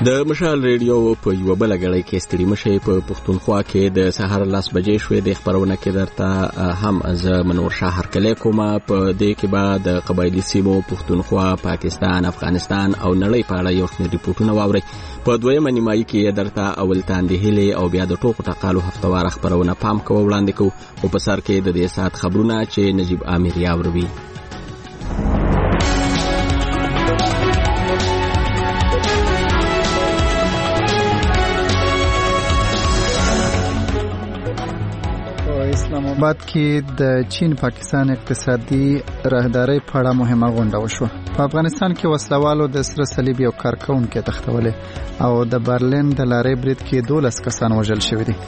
د مشال ریډیو په یو بل غړی کې ستړي مشه په پښتونخوا کې د سحر 10 بجې شوې د خبرونه کې درته هم از منور شهر کله کومه په دې کې بعد قبایلی سیمو پښتونخوا پاکستان افغانستان او نړۍ په اړه یو څه ریپورتونه واوري په دویمه نیمایي کې درته اول تاندې هلي او بیا د ټوکو ټقالو هفتوار خبرونه پام کوو وړاندې کوو او په سر کې د دې سات خبرونه چې نجیب امیر یاوروي اسلام آباد کې د چین پاکستان اقتصادي راهداري په اړه مهمه غونډه وشوه. په افغانستان کې وسلوالو د سره صلیب یو کارکونکو تختولې او د برلین د لارې برید کې 12 کسان وژل شوي دي.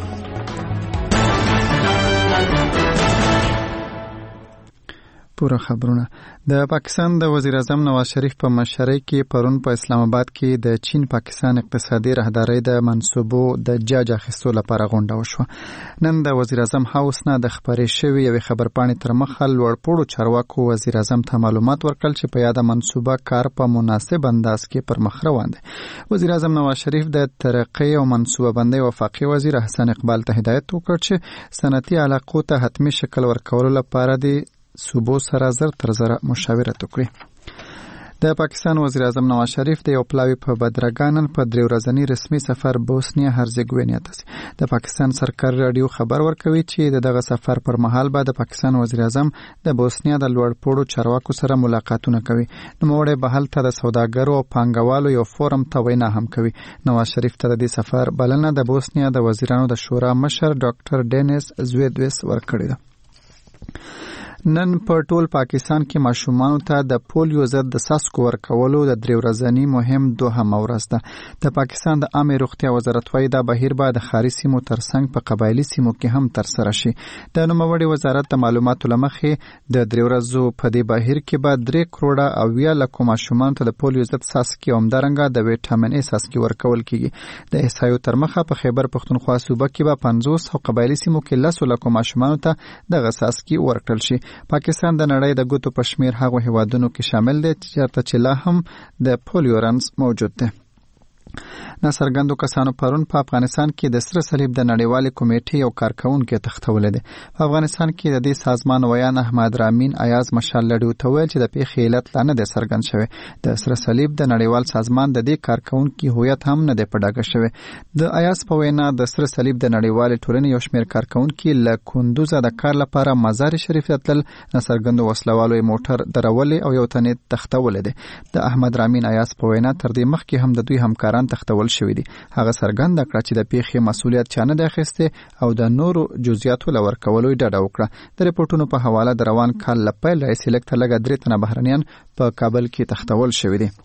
پورا خبرونه د پاکستان د وزیر اعظم نواز شریف په مشرۍ کې پرون په اسلام آباد کې د چین پاکستان اقتصادي راهداري د منصوبو د جاج اخیستو لپاره غونډه وشوه. نن د وزیر اعظم هاوس نه د خبرې شوی یو خبرپاڼې تر مخه لوړپوړو چارواکو وزیر اعظم ته معلومات ورکړل چې په یاده منصوبه کار په مناسب انداز کې پر مخ روان دی. وزیر اعظم نواز شریف د ترقی او منصوبه بندي وفاقي وزیر حسن اقبال ته هدایت وکړ چې صنعتي علاقو ته حتمی شکل ورکولو لپاره د صوبو سره زر تر زر مشاورت وکړي. د پاکستان وزیر اعظم نواز شریف د یو پلاوی په بدرګانن په 3 ورځنی رسمي سفر بوسنیا هرزګوینیا ته د پاکستان سرکار رادیو خبر ورکوي چې دغه سفر پر مهال به د پاکستان وزیر اعظم د بوسنیا د لوړپوړو چارواکو سره ملاقاتونه کوي. نوموړی به هلته د سوداګرو او پانګوالو یو فورم ته وینا هم کوي. نواز شریف ته د دې سفر بلنه د بوسنیا د وزیرانو د شورا مشر ډاکټر ډینیس زویدویس ورکړی ده. نن په ټول پاکستان کې ماشومانو ته د پولیو ضد د څاڅکو ورکولو د 3 ورځنی مهم دوهمه ورځ ده. د پاکستان د عامه روغتیا وزارت وايي دا بهیر به د خاري سیمو ترڅنګ په قبایلی سیمو کې هم تر سره شي. د نوموړي وزارت د معلوماتو لمخې د 3 ورځو په دې بهیر کې به 3 کروڑه او 20 لک ماشومان ته د پولیو ضد څاڅکي او همدارنګه د ویټامین ای څاڅکي ورکول کیږي. د احصایو تر مخه په خیبر پښتونخوا صوبه کې به 50 او قبایلی سیمو کې 10 لک ماشومان ته د څاڅکي ورکړل شي. پاکستان د نړۍ د ګوتو په شمیر هغه هیوادونو کې شامل دی چې لا هم د پولیو رنز موجود دی. ناڅرګندو کسانو پرون په افغانستان کې د سره صلیب د نړیوالې کمیټې یو کارکونکو تختولې ده. په افغانستان کې د دې سازمان ویان احمد رامین ایاز مشال لړیو ته ویل چې د پیښې علت لا نه ده څرګند شوی. د سره صلیب د نړیوال سازمان د دې کارکونکو هویت هم نه ده په ډاګه شوی. د ایاز په وینا د سره صلیب د نړیوال ټولنې یو شمېر کارکونکو له کندوز د کار لپاره مزار شریف تل ناڅرګندو وسلوالو موټر درولې او یو تنې تختولې ده. د احمد رامین ایاز په وینا تر دې مخکې هم د دوی همکاران تختول شوی دي. هغه څرګنده کړه چې د پیښې مسؤلیت چا نه دی اخیستی او د نورو جزئیاتو لور کولو ډډه وکړه. د ریپورتونو په حواله د روان کال لپاره سلیکټ لګ 3 تنه بهرنیان په کابل کې تختول شوی دي.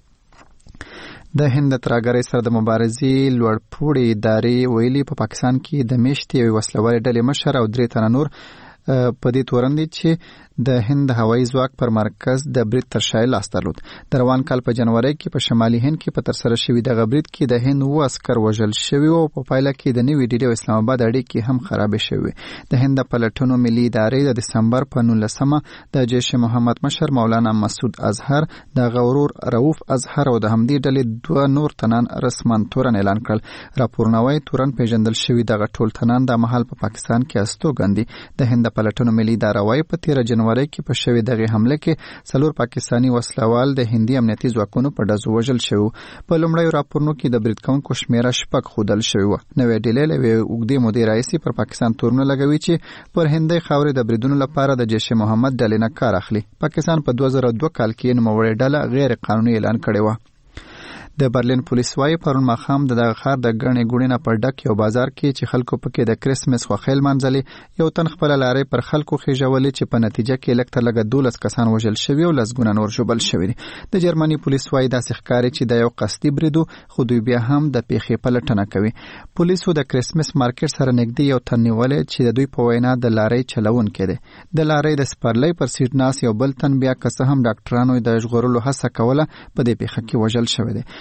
د هند ترهګرۍ سره د مبارزې لوړپوړي ادارې ویلي په پاکستان کې د میشتې وسلوالې ډلې مشر او 3 تنه نور په دې تورن دي چې د هند هوایي ځواک پر مرکز د برید تر شا لاس درلود. د روان کال په جنوري کې په شمالي هند کې په ترسره شوی د برید کې د هند 9 عسكر وژل شوی او په پایله کې د نوې ډیلي اسلام آباد اړیکې هم خراب شوی. د هند پلټنو ملي ادارې د دسمبر په 19مه د جیش محمد مشر مولانا مسعود اظهر د غورور رؤوف اظهر او د همدې ډلې 2 نور تنان رسمن تورن اعلان کړل. راپورنوي تورن پیژندل شوی دغه ټول تنان د محل په پاکستان کې استوګندي. د هند پلټنو ملي اداره وايي په 13 جنوري کې په شوی دغه حمله کې 4 پاکستانی وسلوال د هندي امنیتي ځواکونو په ډزو وژل شو. په لومړی راپورونو کې د برید کوونکو شمیره شپږ خودل شوی و. نوې ډلې له وګړي مدیر رئیس پر پاکستان تورونه لګوي چې پر هندي خاورې د بریدونو لپاره د جیش محمد ډلې نه کار اخلي. پاکستان په 2002 کال کې نوموړې ډله غیر قانوني اعلان کړې و. د برلین پولیس وايي پرون ماښام د ښار د ګڼې ګوڼې نه په ډک یو بازار کې چې خلکو پکې د کریسمس خوښیل منځلې یو تن خپل لارې پر خلکو خېژولې چې په نتیجه کې لږ تر لږه 12 کسان وژل شوي او لسګونه نور ژوبل شوي دي. د جرمني پولیس وايي داسې ښکاري چې د یو قصدي بریدو خو دوی بیا هم د پیښې پلټنه کوي. پولیسو د کریسمس مارکیټ سره نږدې یو تن نیولې چې د دوی په وینا د لارې چلونکی دی. د لارې د سپرلۍ پر سیټ ناس یو بل تن بیا که څه هم ډاکټرانو د ژغورلو هڅه کوله په دې پیښه کې وژل شوی دی.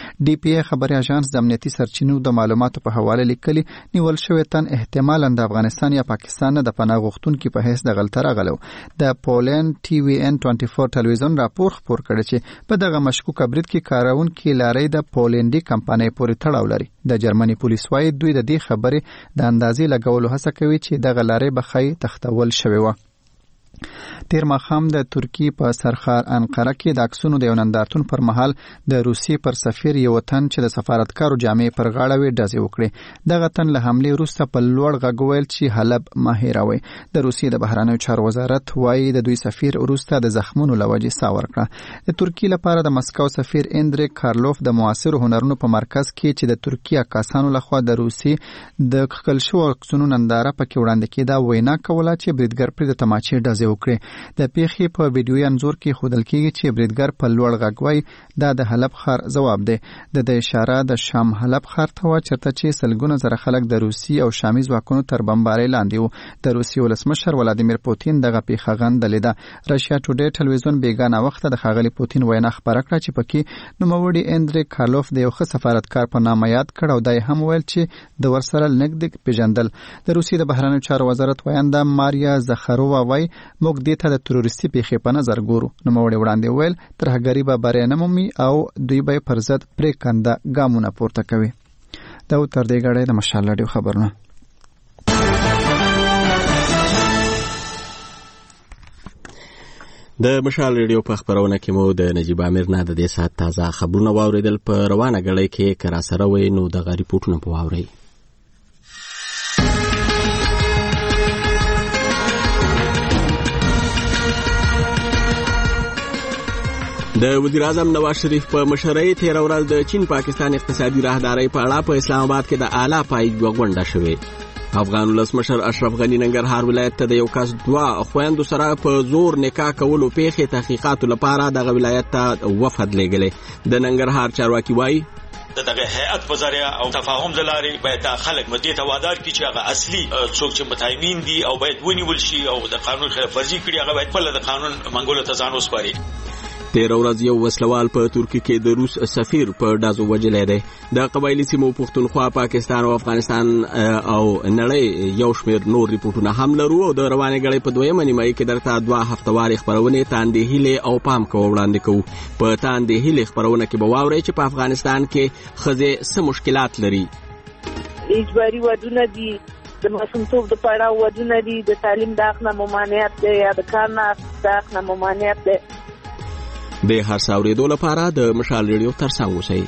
ډي پی ای خبري اژانس د امنیتي سرچینو د معلوماتو په حواله لیکلي نیول شوی تن احتمالاً د افغانستان یا پاکستان د پناه غوښتونکو په حیث د غلطه راغلو. د پولند ټي وي ان 24 ټلویزیون راپور خپور کړی چې په دغه مشکوک برید کې کارونکي لارې د پولندي کمپنۍ پورې تړاو لري. د جرمني پولیس وايي دوی د دې خبرې د اندازې لګولو هڅه کوي چې دغه لارې به خی تختول شوی و. تیر ماښام د ترکی په سرخار انقره کې د عکسونو د یو نندارتون پر مهال د روسي پر سفیر یو تن چې د سفارتکارو جامې پر غاړه وي ډزې وکړې. دغه تن له حملې وروسته په لوړ غږ وویل چې حلب مه هېروئ. د روسیې د بهرنیو چارو وزارت وايي د دوی سفیر وروسته د زخمونو له وجې ساه ورکړه. د ترکیې لپاره د مسکو سفیر اندریک کارلوف د معاصرو هنرونو په مرکز کې چې د ترکیې عکاسانو لخوا د روسي د کښل شوو عکسونو ننداره پکې وړاندې کېده وینا کوله چې بریدګر پرې د تماچې ډزې وکړې. د پیښې په ویډیوي انځور کې ښودل کېږي چې بریدګر په لوړ غږ وایي دا د حلب ښار ځواب دی. د اشاره د شام حلب ښار ته وه چېرته چې سلګونه زره خلک د روسي او شامي ځواکونو تر بمبارۍ لاندې وو. د روسیې ولسمشر ولادیمیر پوتین دغه پیښه غندلې ده. رشیا ټوډې ټلویزیون بیګانه وخته د ښاغلي پوتین وینا خپره کړه چې پکې نوموړي اندریک کارلوف د یو ښه سفارتکار په نامه یاد کړ او دا یې هم ویل چې د ورسره نږدې پیژندل. د روسیې د بهرنیو چارو وزارت ویانده ماریا زخرووا وایي موږ دې ته د تروریستي پیښې په نظر ګورو. نوموړي وړاندې ویل ترهګري به بری نه مومي او دوی به پر ضد پرېکنده ګامونه پورته کوي. دا تر دې غړې د مشال راډیو خبرونه. د مشال ریډیو په خبرونه کې مو د نجیب امیر نه د دې ساعت تازه خبرونه واوریدل. په روانه غړې کې کرا سره وې نو د ریپورتونو په واوري. د وزیر اعظم نواز شریف په مشرۍ تیر ورځ د چین پاکستان اقتصادي راهدارۍ په اړه په اسلام آباد کې د اعلی پای غونډه شوې. افغان ولسمشر اشرف غنی ننګرهار ولایت ته د یو کس دوه خويندو سره په زور نکاح کولو پیښې تحقیقاتو لپاره د ولایت ته وفد لېږلې. د ننګرهار چارواکي وایي دغه هيئت په ذریعہ او تفاهم دلاري باید خلک مدې ته وادار کړي چې هغه اصلي څوک چې متایمین دي او باید ونیول شي او د قانون خلاف ورزي کړي هغه باید په د قانون منګولو ته ځان وسپاري. تیر ورځ یو وسلوال په ترکیه کې د روس سفیر په ډازو وجلې دی. د قبایلی سیمو پښتونخوا پاکستان او افغانستان او نړۍ یو شمېر نور ریپورتونه هم لرو او د روانې غړې په دویمه نیمایي کې درته 2 هفتواري خبرونه تاندې هیله او پام کو وړاندې کوو. په تاندې هیله خبرونه کې به واورئ چې په افغانستان کې خزه څه مشکلات لري. اجباري ودونه دي، د ماشومتوب د پړاو ودونه دي، د تعلیم د حق نه ممانعت دی یا د کار نه د حق نه ممانعت دی. د هر څاورېدو لپاره د مشال ریډیو ترڅنګ اوسئ.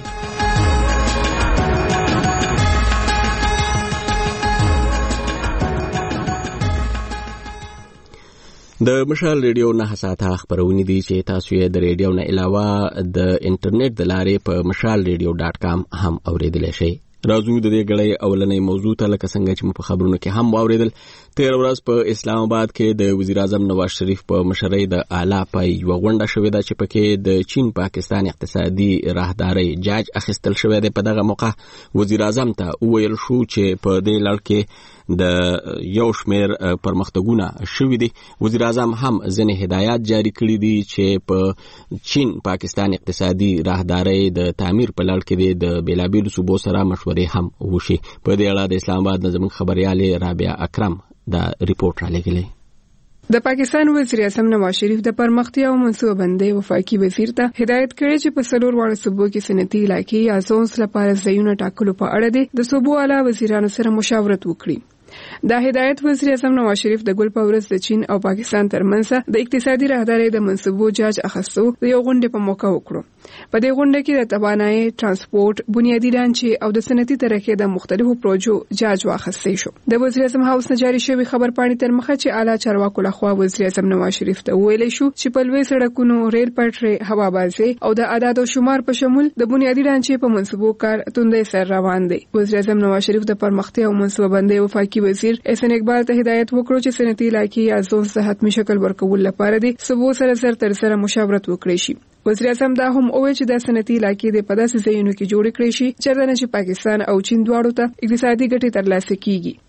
د مشال ریډیو نه ساعته خبرونه دي چې تاسو یې د ریډیو نه علاوه د انټرنیټ د لارې په mashalradio.com هم اوریدلی شئ. راځو د دې غړې اولنې موضوع ته لکه څنګه چې په خبرونو کې هم واوریدل. تیر ورځ په اسلام آباد کې د وزیر اعظم نواز شریف په مشرۍ د اعلی پای یو غونډه شوې ده چې پکې د چین پاکستان اقتصادي راهدارۍ جاج اخیستل شوې ده. په دغه موقع وزیر اعظم ته وویل شو چې په دې لړ کې د یو شمېر پرمختګونه شوي دي. وزیر اعظم هم ځینې هدایات جاری کړي دي چې په چین پاکستان اقتصادي راهدارۍ د تعمیر په لړ کې د بیلابیلو صوبو سره مشورې هم وشي. په دې اړه د اسلام آباد زموږ خبريالې رابعه اکرم دا ریپورت را لګلې. د پاکستان وزیر اعظم نواز شریف د پرمختیا او منصوبه بندۍ وفاقي وزیر ته هدایت کړی چې په څلور واړو صوبو کې صنعتي علاقې یا زونز لپاره ځایونه ټاکلو په اړه د صوبو اعلی وزیرانو سره مشاورت وکړي. دا هدایت وزیر اعظم نواز شریف د ګل په ورځ د چین او پاکستان ترمنځ د اقتصادي راهدارۍ د منصوبو جاج اخیستو د یو غونډې په موقع وکړو. په دې غونډه کې د توانایي، ترانسپورت، بنیادی ډانچې او د صنعتي ترقۍ د مختلفو پروژو جاج واخیستل شو. د وزیر اعظم هاوس نه جاري شوی خبر پاڼې تر مخه چې اعلی چارواکو لخوا وزیر اعظم نواز شریف ته ویل شو چې په لوی سړکونو، ریل پټلۍ، هوابازي او د اعداد او شمار په شمول د بنیادی ډانچې په منصوبو کار توندې سر روان دی. وزیر اعظم نواز شریف د پرمختیا او منصوبه بندۍ وفاقي وزیر احسان اقبال ته هدایت وکړو چې صنعتي علاقې یا زونز ته حتمي شکل ورکول لپاره د صوبو سره تر سره مشاورت وکړي شي. وزیر اعظم دا هم وویل چې د صنعتي علاقې د په داسې ځایونو کې جوړ کړي شي چې پاکستان او چین دواړو ته اقتصادي ګټې ترلاسه کیږي.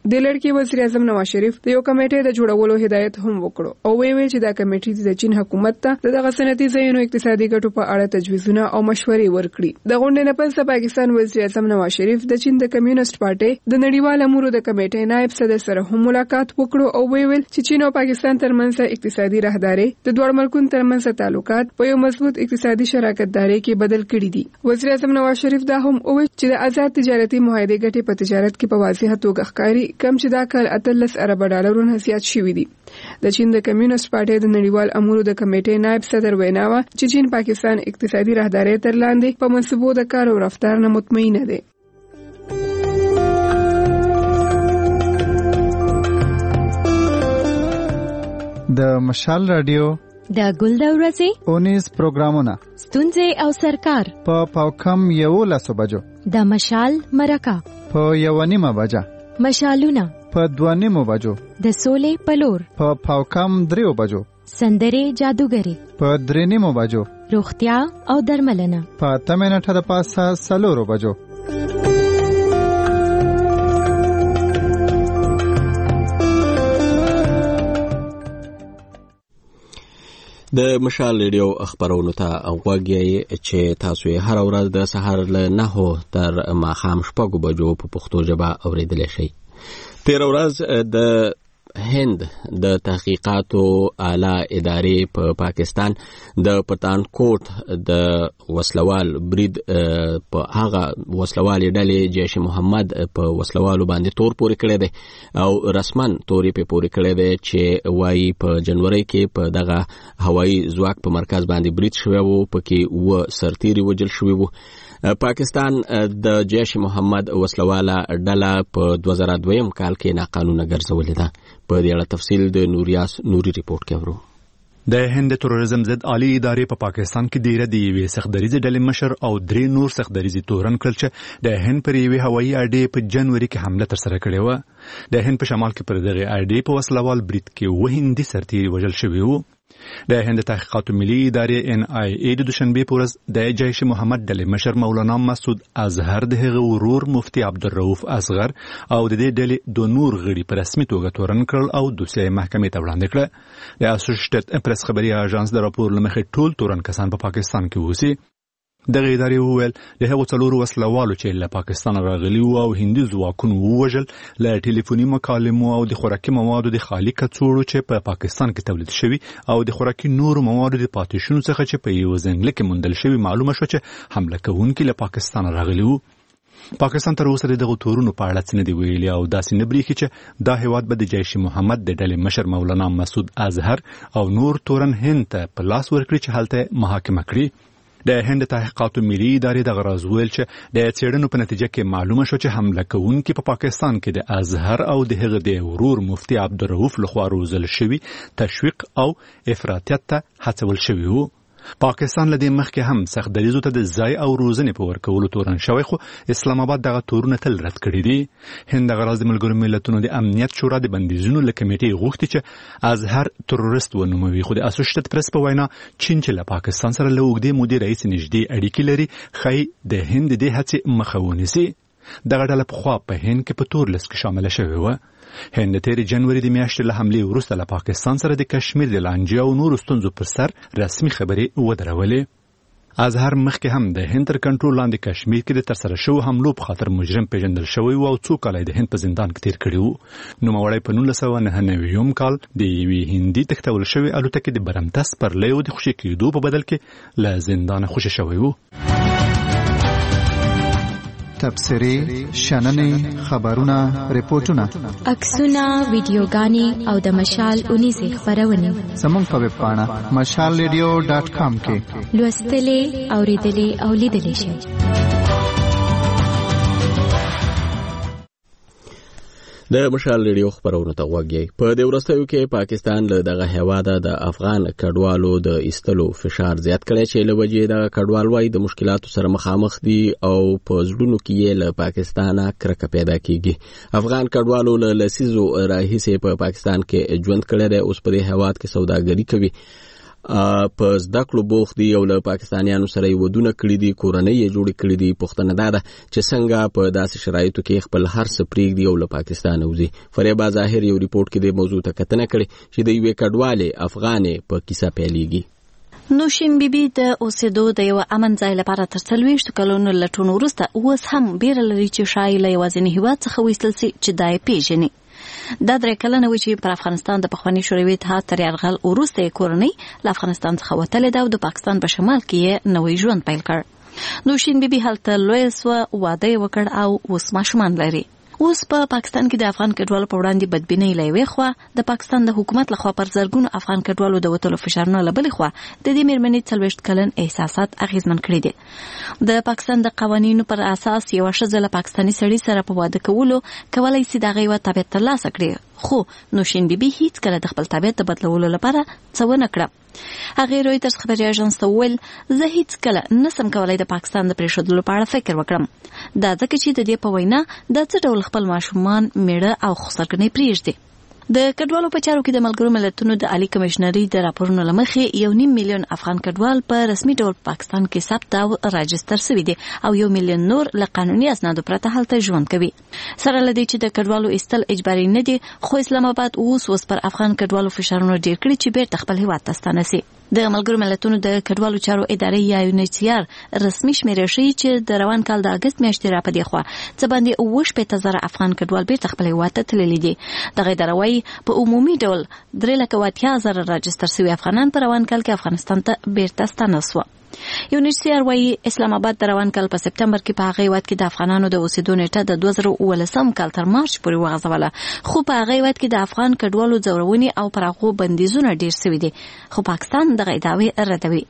د لړ کې وزیر اعظم نواز شریف د یو کمیټې د جوړولو هدایت هم وکړو او ویل چې دا کمیټې د چین حکومت ته دغه صنعتي ځایونو اقتصادي ګټو په اړه تجویزونه او مشورې ورکړي. د غونډې نه پس د پاکستان وزیر اعظم نواز شریف د چین د کمیونست پارټي د نړیوال امورو د کمیټې نائب صدر سره هم ملاقات وکړو او ویل چې چین او پاکستان ترمنځ اقتصادي راهداري د دوه ملکونو ترمنځ تعلقات په یو مضبوط اقتصادي شراکت داري کې بدل کړي دي. وزیر اعظم نواز شریف دا هم وویل چې د آزاد تجارتي معاهدې ګټې په تجارت کې په واضح توګه ښکاري کم چې دا کال $13 ارب ډالرونه زیات شوي دي. د چین د کمیونست پارټي د نړیوال امورو د کمیټې نائب صدر ویناوه چې چین پاکستان اقتصادي راهداري تر لاندې په منصبو د کار او رفتار نه مطمئن دي. د مشال رادیو د ګل د ورځې 19 پروګرامونه ستونزې او سرکار په پاوکم 11 بجو د مشال مرکه په 1:30 بجه مشالونه په 2:30 بجو د سولې پلور په پاوکم 3 بجو سندرې جادوګری په 3:30 بجو روغتیا او درملنه په 8 منټه د پاسه 4 بجو. د مشال ریډیو خبرونو ته غوږی چې تاسو یې هر ورځ د سحر له 9 تر ماښام 6 بجو په پښتو ژبه اوریدلی شئ. تیر ورځ د هند د تحقیقاتو اعلی ادارې په پاکستان د پټانکوټ د وسلوال برید په هغه وسلوال ډلې جیش محمد په وسلوالو باندې تور پورې کړی دی او رسمن تورې په پورې کړی دی چې وایي په جنوري کې په دغه هوایي ځواک په مرکز باندې برید شوی وو پکې و سرتیري وجل شوی وو. پاکستان د جیش محمد وسلواله ډله په 2002 کال کې ناقانونه ګرځولې ده. په دې اړه تفصیل د نوریاس نوري ریپورت کې ورو. د هند تروریزم ضد عالی ادارې په پاکستان کې ډیره دی یوې سختدریزي ډلې مشر او 3 نور سختدریزي تورن کړل چې د هند پر یوې هوایي اډې په جنوري کې حمله تر سره کړې و. د هند په شمال کې پر دغه اډې په وسلوال برید کې و هندي سرتیري وژل شوي وو. د هند تحقیقاتو ملي ادارې NIA د دوشنبه په ورځ د جیش محمد ډلې مشر مولانا مسعود اظهر د هغه ورور مفتي عبدالرؤف اصغر او د دې ډلې د نور غړي په رسمي توګه تورن کړل او دوسیه محکمې ته وړاندې کړه. د اسوسییټډ پریس خبري اژانس د راپور لمخې ټول تورن کسان په پاکستان کې اوسي. دغه ادارې وویل د هغو 4 وسلوالو چې له پاکستان راغلي وو او هندي ځواکونو ووژل له ټلیفوني مکالمو او د خوراکي موادو د خالي کڅوړو چې په پاکستان کې تولید شوي او د خوراکي نورو موادو د پاتېشونو څخه چې په یو ځنګل کې موندل شوي معلومه شو چې حمله کوونکي له پاکستان راغلي وو. پاکستان تر اوسه دغه تورونو په اړه څه نه دی ویلي او داسې نه بریښي چې دا هیواد به د جیش محمد د ډلې مشر مولانا مسعود اظهر او نور تورن هند ته په لاس ورکړي چې هلته محاکمه کړي. د هند تحقیقاتو ملي ادارې د غراز ویل چې د څېړنو په نتیجه کې معلومه شو چې حمله کوونکي په پاکستان کې د اظهر او د هغه د ورور مفتي عبدالرؤف لخوا روزل شوي تشویق او افراطیت ته هڅول شوي وو. پاکستان له دې مخکې هم سختدریزو ته د ځای او روزنې په ورکولو تورن شوی خو اسلام آباد دغه تورونه تل رد کړي دي. هند د غراز د ملګرو ملتونو د امنیت شورا د بندیزونو له کمیټې غوښتي چې اظهر تروریست ونوموي خو د اسوسییټډ پریس په وینا چین چې له پاکستان سره له اوږدې مودې راهیسې نږدې اړیکې لري ښایي د هند دې هڅې مخه ونیسي. دغه ډله پخوا په هند کې په تور لیست کې شامله شوې وه. هند تیر جنوري د میاشتې له حملې وروسته له پاکستان سره د کشمیر د لانجې او نورو ستونزو پر سر رسمي خبرې ودرولې. اظهر مخکې هم د هند تر کنټرول لاندې کشمیر کې د ترسره شوو حملو په خاطر مجرم پیژندل شوی و او څو کاله د هند په زندان کې تیر کړي وو. نوموړی په 1999 کال د یوې هندي تښتول شوې الوتکې د برمتس پر لیو د خوشي کېدو په بدل کې له زندانه خوشي شوی وو. تبصرې شننې خبرونه ریپورتونه عکسونه ویډیوګانې او د مشال 19 خبرونه زموږ په ویب پاڼه mashalradio.com کې لوستلې اوریدلې او لیدلې شئ. د مشال ریډیو خبرونه ته غوږی. په دې ورځو کې پاکستان له دغه هیواده د افغان کډوالو د ایستلو فشار زیات کړی چې له وجې د کډوال وای د مشکلاتو سره مخامخ دي او په ځړونو کې له پاکستانه کرکه پیدا کیږي. افغان کډوالو له لسیزو راهیسې په پاکستان کې ژوند کړی دی، اوس په دې هیواد کې سوداګري کوي په زده کړو بوخت دي او له پاکستانیانو سره یې ودونه کړي دي، کورنۍ یې جوړې کړي دي. پوښتنه دا ده چې څنګه په داسې شرایطو کې خپل هر څه پرېږدي او له پاکستانه وځي. فریبا ظاهر یو ریپورټ کې د موضوع ته کتنه کړې چې د یوې کډوالې افغانې په کیسه پیلېږي. نوشین بیبي د اوسېدو د یو امن ځای لپاره تر 40 کلونو لټون وروسته اوس هم بیره لري چې شاید له یوازیني هیواد څخه وایستل شي چې دا یې پیژني. دا 3 کلنه و چې پر افغانستان د پخواني شوروي اتحاد تر یرغل وروسته کورنۍ له افغانستان څخه وتلې ده او د پاکستان په شمال کې نوې ژوند پیل کړ. نوشین بیبي هلته لوی سو واده وکړ او اوس ماشومان لري. اوس په پاکستان کې د افغان کډوالو په وړاندې بدبینۍ لوي خو د پاکستان د حکومت لخوا پر زرګونو افغان کډوالو د وټولو فشارونو لبلې خو د دې میرمنې 40 کلن احساسات اغیزمن کړي دي. د پاکستان د قوانینو پر اساس یو ښځه له پاکستاني سړي سره په واده کولو کولای شي د غیوه تابعیت ترلاسه کړي، خو نوشین بیبي هیڅ کله د خپل تابعیت د بدلولو لپاره څه ونه کړه. هغه رویټرز خبري اژانس ته ویل زه هیڅ کله نسم کولای د پاکستان د پریښودلو په اړه فکر وکړم، دا ځکه چې د دې په وینا د څه ډول خپل ماشومان میړه او خسرګنۍ پریږدي. د کډوالو په چارو کې د ملګرو ملتونو د عالی کمشنري د راپورونو لمخې 1.5 میلیون افغان کډوال په رسمي ډول پاکستان کې ثبت او راجستر شوي دي او 1 میلیون نور له قانوني اسنادو پرته هلته ژوند کوي. سره لدی چې د کډوالو ایستل اجباري نه دي، خو اسلام آباد اوس پر افغان کډوالو فشارونه ډیر کړي چې بیرته خپل هیواد ته ستانه شي. د ملګرو ملتونو د کډوالو چارو ادارې یا UNHCR رسمي شمیره ښیي چې د روان کال د اگست میاشتې را پدې خوا څه باندې 80,000 افغان کډوال بیرته خپل هیواد ته تللي دي. دغه ادارې په عمومي ډول 3,80,000 راجستر شوي افغانان په روان کال کې افغانستان ته بیرته ستانه شول. UNHCR وايي اسلام آباد د روان کال په سپتمبر کې په هغه هیواد کې د افغانانو د اوسېدو نیټه د 2019 کال تر مارچ پورې وغځوله، خو په هغه هیواد کې د افغان کډوالو ځورونې او پر هغو بندیزونه ډیر شوي دي، خو پاکستان دغه ادعاوې ردوي.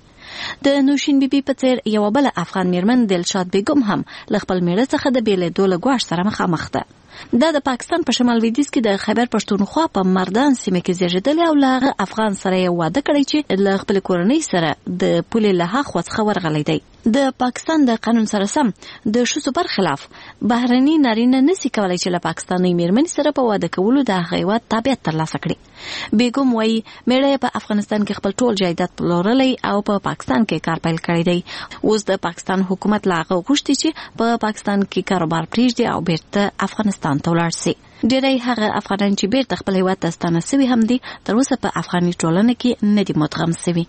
د نوشین بیبي په څیر یو بل افغان میرمن دلشاد بیگم هم له خپل میړه څخه د بیلېدو له ګواښ سره مخامخ ده. دا د پاکستان په شمال لویدیځ کې د خیبر پښتونخوا په مردان سیمه کې زیږیدلی او له هغه افغان سره یې واده کړی چې له خپل کورنۍ سره د پولې له هاخوا څخه ورغلی دی. د پاکستان د قانون سره سم د ښځو پر خلاف بهرني نارینه نشي کولای چې له پاکستاني میرمنې سره په واده کولو د هغه هیواد تابعیت ترلاسه کړي. بیګم وایي میړه په افغانستان کې خپل ټول جایداد پلورلی او په پاکستان کې کار پیل کړی دی. اوس د پاکستان حکومت له هغه غوښتي چې په پاکستان کې کاروبار پرېږدي او بیرته افغانستان ته ولاړ شي. ډېری هغه افغانان چې بیرته خپل هیواد ته ستانه شوي هم دي تر اوسه په افغاني ټولنه کې نه دي مدغم شوي.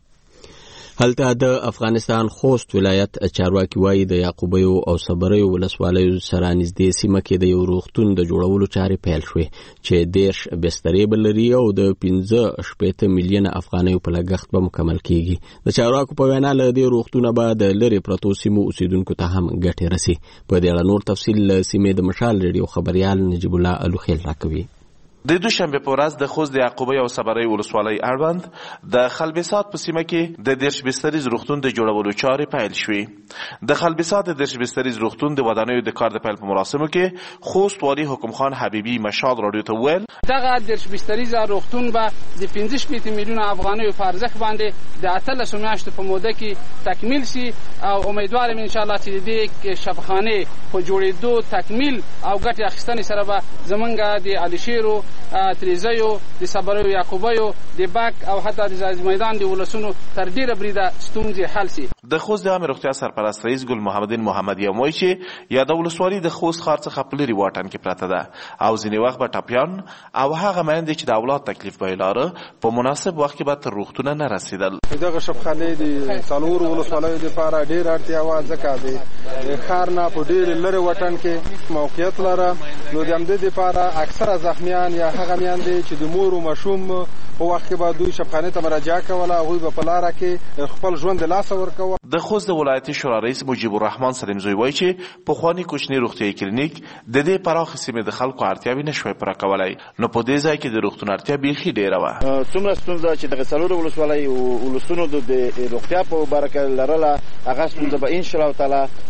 هلته د افغانستان خوست ولایت چارواکي وایي د یعقوبیو او صبریو ولسوالیو سره نږدې سیمه کې د یو روغتون د جوړولو چارې پیل شوې چې 10 بسترې به لري او د 15 میلیونه افغانیو په لګښت به مکمل کیږي. د چارواکو په وینا له دې روغتونه به د لرې پرتو سیمو اوسیدونکو ته هم ګټې رسي. په دې اړه نور تفصیل له سیمې د مشال ریډیو خبريال نجیب الله الوخیل راکوي. د دوشنبه په ورځ د خوست د یعقوبیو او صبریو ولسوالۍ اړوند د خلبسات په سیمه کې د 10 بستریز روغتون د جوړولو چارې پیل شوې. د خلبسات د 10 بستریز روغتون د ودانیو د کار د پیل په مراسمو کې خوست والي حکم خان حبیبی مشال رادیو ته ویل دغه 10 بستریز روغتون به د 15 میلیونه افغانیو په ارزښت باندې د 18 میاشتو په موده کې تکمیل شي او امیدوارم ان شاء الله چې د شفاخانه په جوړېدو تکمیل او ګټه اخیستنې سره به زمونږ د علیشیرو تریزیو د صبریو یعقوبیو د باک او حتی د زاز میدان د ولسونو تر ډیره بریده ستونزې حل شي. د خوست د عامه روغتیا سرپرست رئیس ګل محمدین محمدی وایي چې یا د ولسوالۍ د خوست ښار څخه په لرې واټن کې پرته ده او ځینې وخت به ټپیان او هغه میندې چې د اولاد تکلیف به یې لاره په مناسب وخت کې به تر روغتونه نه رسېدل. دغه شفخانې د څلورو ولسوالیو دپاره ډېره اړتیا وه ځکه د ښار نه په ډېر لرې واټن کې موقعیت لره نو د همدې دپاره اکثره زخمیان یا هغه میندې چې د مور او ماشوم په وخت کې به دوی شفخانې ته مراجعه کوله هغوی به په لاره کې خپل ژوند د لاسه ورکوه. د خوست د ولایتي شورا رئیس مجیب الرحمن سلیمزوی وایي چې پخواني کوچني روغتیایي کلینیک د دې پراخې سیمې د خلکو اړتیاوې نشوی پوره کولی نو په دې ځای کې د روغتون اړتیا بیخي ډېره وه. څومره ستونزه چې دغه څلورو ولسوالۍ ولسونو د روغتیا په باره کې لرله هغه ستونزه به انشاءالله تعالی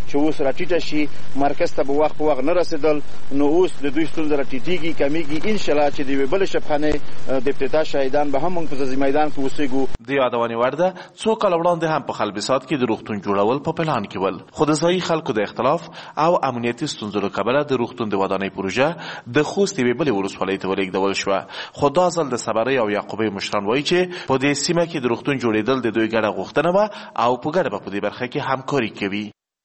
چې اوس راټیټه شي، مرکز ته به وخت په وخت نه رسېدل، نو اوس د دوی ستونزه راټیټېږي، کمیږي. انشاءالله چې د یوې بلې شبخانې د افتتاح شاهدان به هم موږ په ځاځي میدان کې اوسېږو. د یادونې وړ ده څو کاله وړاندې هم په خلبسات کې د روغتون جوړول په پلان کې ول، خو د ځایي خلکو د اختلاف او امنیتي ستونزو له کبله د روغتون د ودانۍ پروژه د خوست یوې بلې ولسوالۍ ته ولېږدول شوه. خو دا ځل د صبرۍ او یعقوبۍ مشران وایي چې په دې سیمه کې د روغتون جوړېدل د دوی ګډه غوښتنه وه او په ګډه به په دې برخه کې همکاري کوي.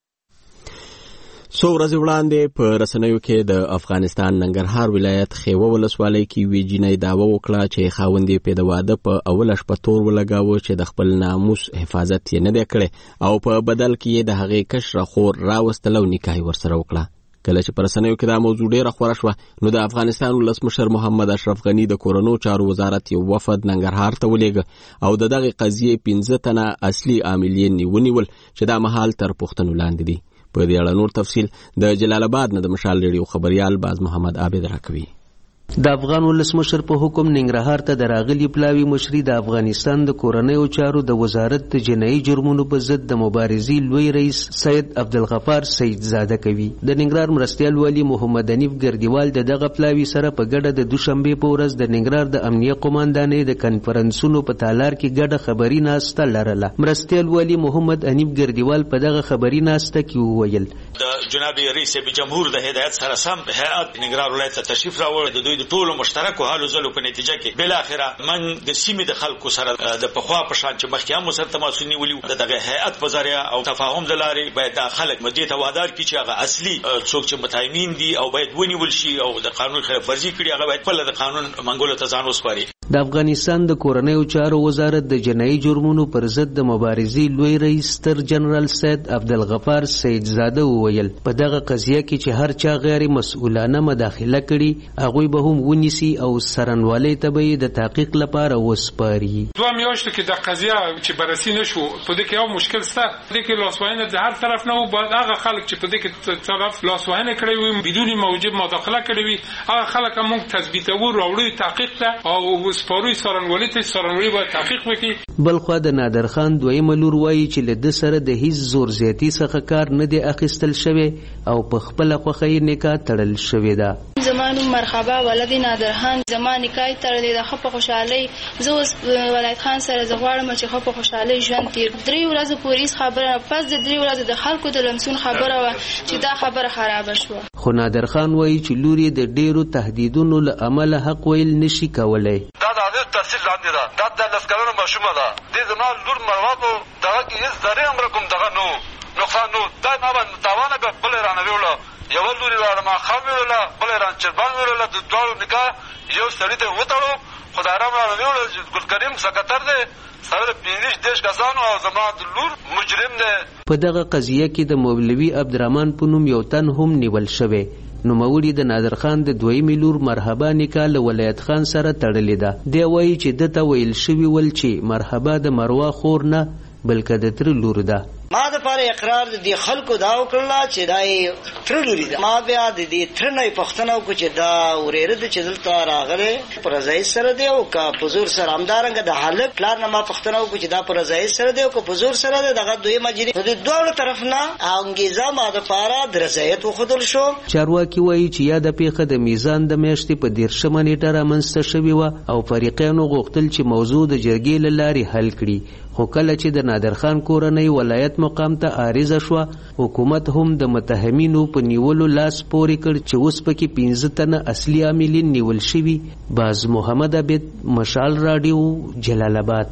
څو ورځې وړاندې په رسنیو کې د افغانستان ننګرهار ولایت خیوه ولسوالۍ کې یوې جینۍ دعوه وکړه چې خاوند یې د واده په اوله شپه تور ولګاوه چې د خپل ناموس حفاظت یې نه دی کړی او په بدل کې یې د هغې کشره خور راوستله او نکاح ورسره وکړه. کله چې په رسنیو کې دا موضوع ډېره خوره شوه نو د افغانستان ولسمشر محمد اشرف غني د کورنو چارو وزارت یو وفد ننګرهار ته ولېږه او د دغې قضیې 15 تنه اصلي عاملین ونیول چې دا مهال تر پوښتنو لاندې دي. په دې اړه نور تفصیل د جلال آباد نه د مشال ریډیو خبريال باز محمد عابد راکوي. د افغان ولسمشر په حکم ننګرهار ته د راغلي پلاوي مشري د افغانستان د کورنیو چارو د وزارت د جنایي جرمونو په ضد د مبارزې لوی رئیس سید عبدالغفار سید زاده کوي. د ننګرهار مرستیال والی محمد انیف ګردیوال دغه پلاوي سره په ګډه د دوشنبه په ورځ د ننګرهار د امنیه قوماندانۍ د کنفرانسونو په تالار کې ګډه خبري ناسته لرله. مرستیال والی محمد انیف ګردیوال په دغه خبري ناسته کې وویل د جناب رئیس جمهور د هدایت سره سم هيئت ننګرهار ولایت ته تشریف راوړ د دوی د ټولو مشترکو حالو زلو په نتیجه کې بل اخره من د سیمې د خلکو سره د پخوا په شان چې مخکې هم سره تماسونه ولي دغه هيئت په ذریعہ او تفاهم د لارې باید د خلک مدې ته وادار کړي چې هغه اصلي څوک چې متایمین دي او باید ونیول شي او د قانون خلاف ورزي کړي هغه باید په د قانون منګولو ته ځان وسپاري. د افغانستان د کورنیو چارو وزارت د جنایي جرمونو پر ضد د مبارزې لوی رئیس ستر جنرال سید عبدالغفار سید زاده وویل په دغه قضیه کې چې هر چا غیر مسؤلانه مداخله کړي هغوی به هم ونیسي او سرنوالۍ ته به د تحقیق لپاره وسپاري. دوه میاشتو کې د قضیه چې بررسي نشو په دې کې یو مشکل شته، په دې کې لاسوهنه د هر طرف نه وو، باید هغه خلک چې په دې کې طرف لاسوهنه کړی وي بدون موجب مداخله کړی وي هغه خلک موږ تثبیتو راوړو تحقیق ته او سپاروي سرنوالۍ ته سرنوالۍ باید تحقیق وکړي. بلخوا د نادر خان دویم لور وایي چې له د سره د هیڅ زور زیاتی څخه کار نه دی اخیستل شوی او په خپل خوښۍ نکاح تړل شوی ده. زمانو مرحبا ولدی نادر خان زمان نکاح تړلې ده خو په خوشحالي زه ولایت خان سره زغواړم چې خو په خوشحالي ژوند تیر 3 ورځې پولیس خبره پس د 3 ورځې د خلکو د لمسون خبره و چې دا خبره خراب شوه. خو نادر خان وایي چې لوري د ډیرو تهدیدونو له امله حق ویل نشي کولای. دا د عادت تحصیل لاندې ده، دا د لسکرونو ماشومه ده، د زما لور مرواتو دغه کې هیڅ ذرې هم رقم دغه نو نقصان نو دا نه باندې تاوانه به بل رانه ویوله یو لوري ما خام ویوله بل ران چربان ویوله د دوه نکاح یو سړی ته وتړو خدای رحم رانه ویوله ګل کریم سکتر دی سره 15 کسانو او زما د لور مجرم دی. په دغه قضیه کې د مولوي عبدالرحمن په نوم یو تن هم نیول شوی. نوموړي د نادر خان د دویمې لور مرحبا نکاح له ولایت خان سره تړلې ده. دی وایي چې دته ویل شوي ول چې مرحبا د مروه خور نه بلکې د تر لور ده. ما د پاره اقرار دي خلکو دا وکړه چې دای تر لوري ده. ما بیا د دې تر نه پښتنه کو چې دا ورېره د چدل ته راغله پر ځای سره دی او کا پزور سره همدارنګ د حالت پلان نه ما پښتنه کو چې دا پر ځای سره دی او کا پزور سره دغه دوی مجری د دوه طرف نه انګیزه ما د پاره درځایت وخدل شو. چارواکي وایي چې یا د پیخه د میزان د میاشتې په 13 نیټه رامنځته شوې و او فریقانو غوښتل چې موضوع د جرګې له لارې حل کړي. خو کله چې د نادر خان کورنۍ ولایت مقام ته عارضه شوه حکومت هم د متهمینو په نیولو لاس پورې کړ چې اوس پکې 15 تنه اصلي عاملین نیول شوي. باز محمد عابد مشال راډیو جلال آباد.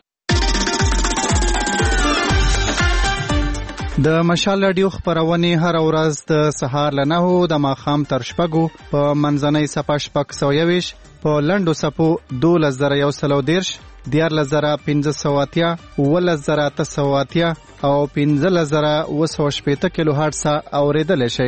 د مشال راډیو خبرونه هر ورځ د سهار له 9 د ماښام تر 6 په منځنۍ صفه 620 په لنډو صفو 2110 14580 11880 او 15080 کیلو هرتز اوریدل شي.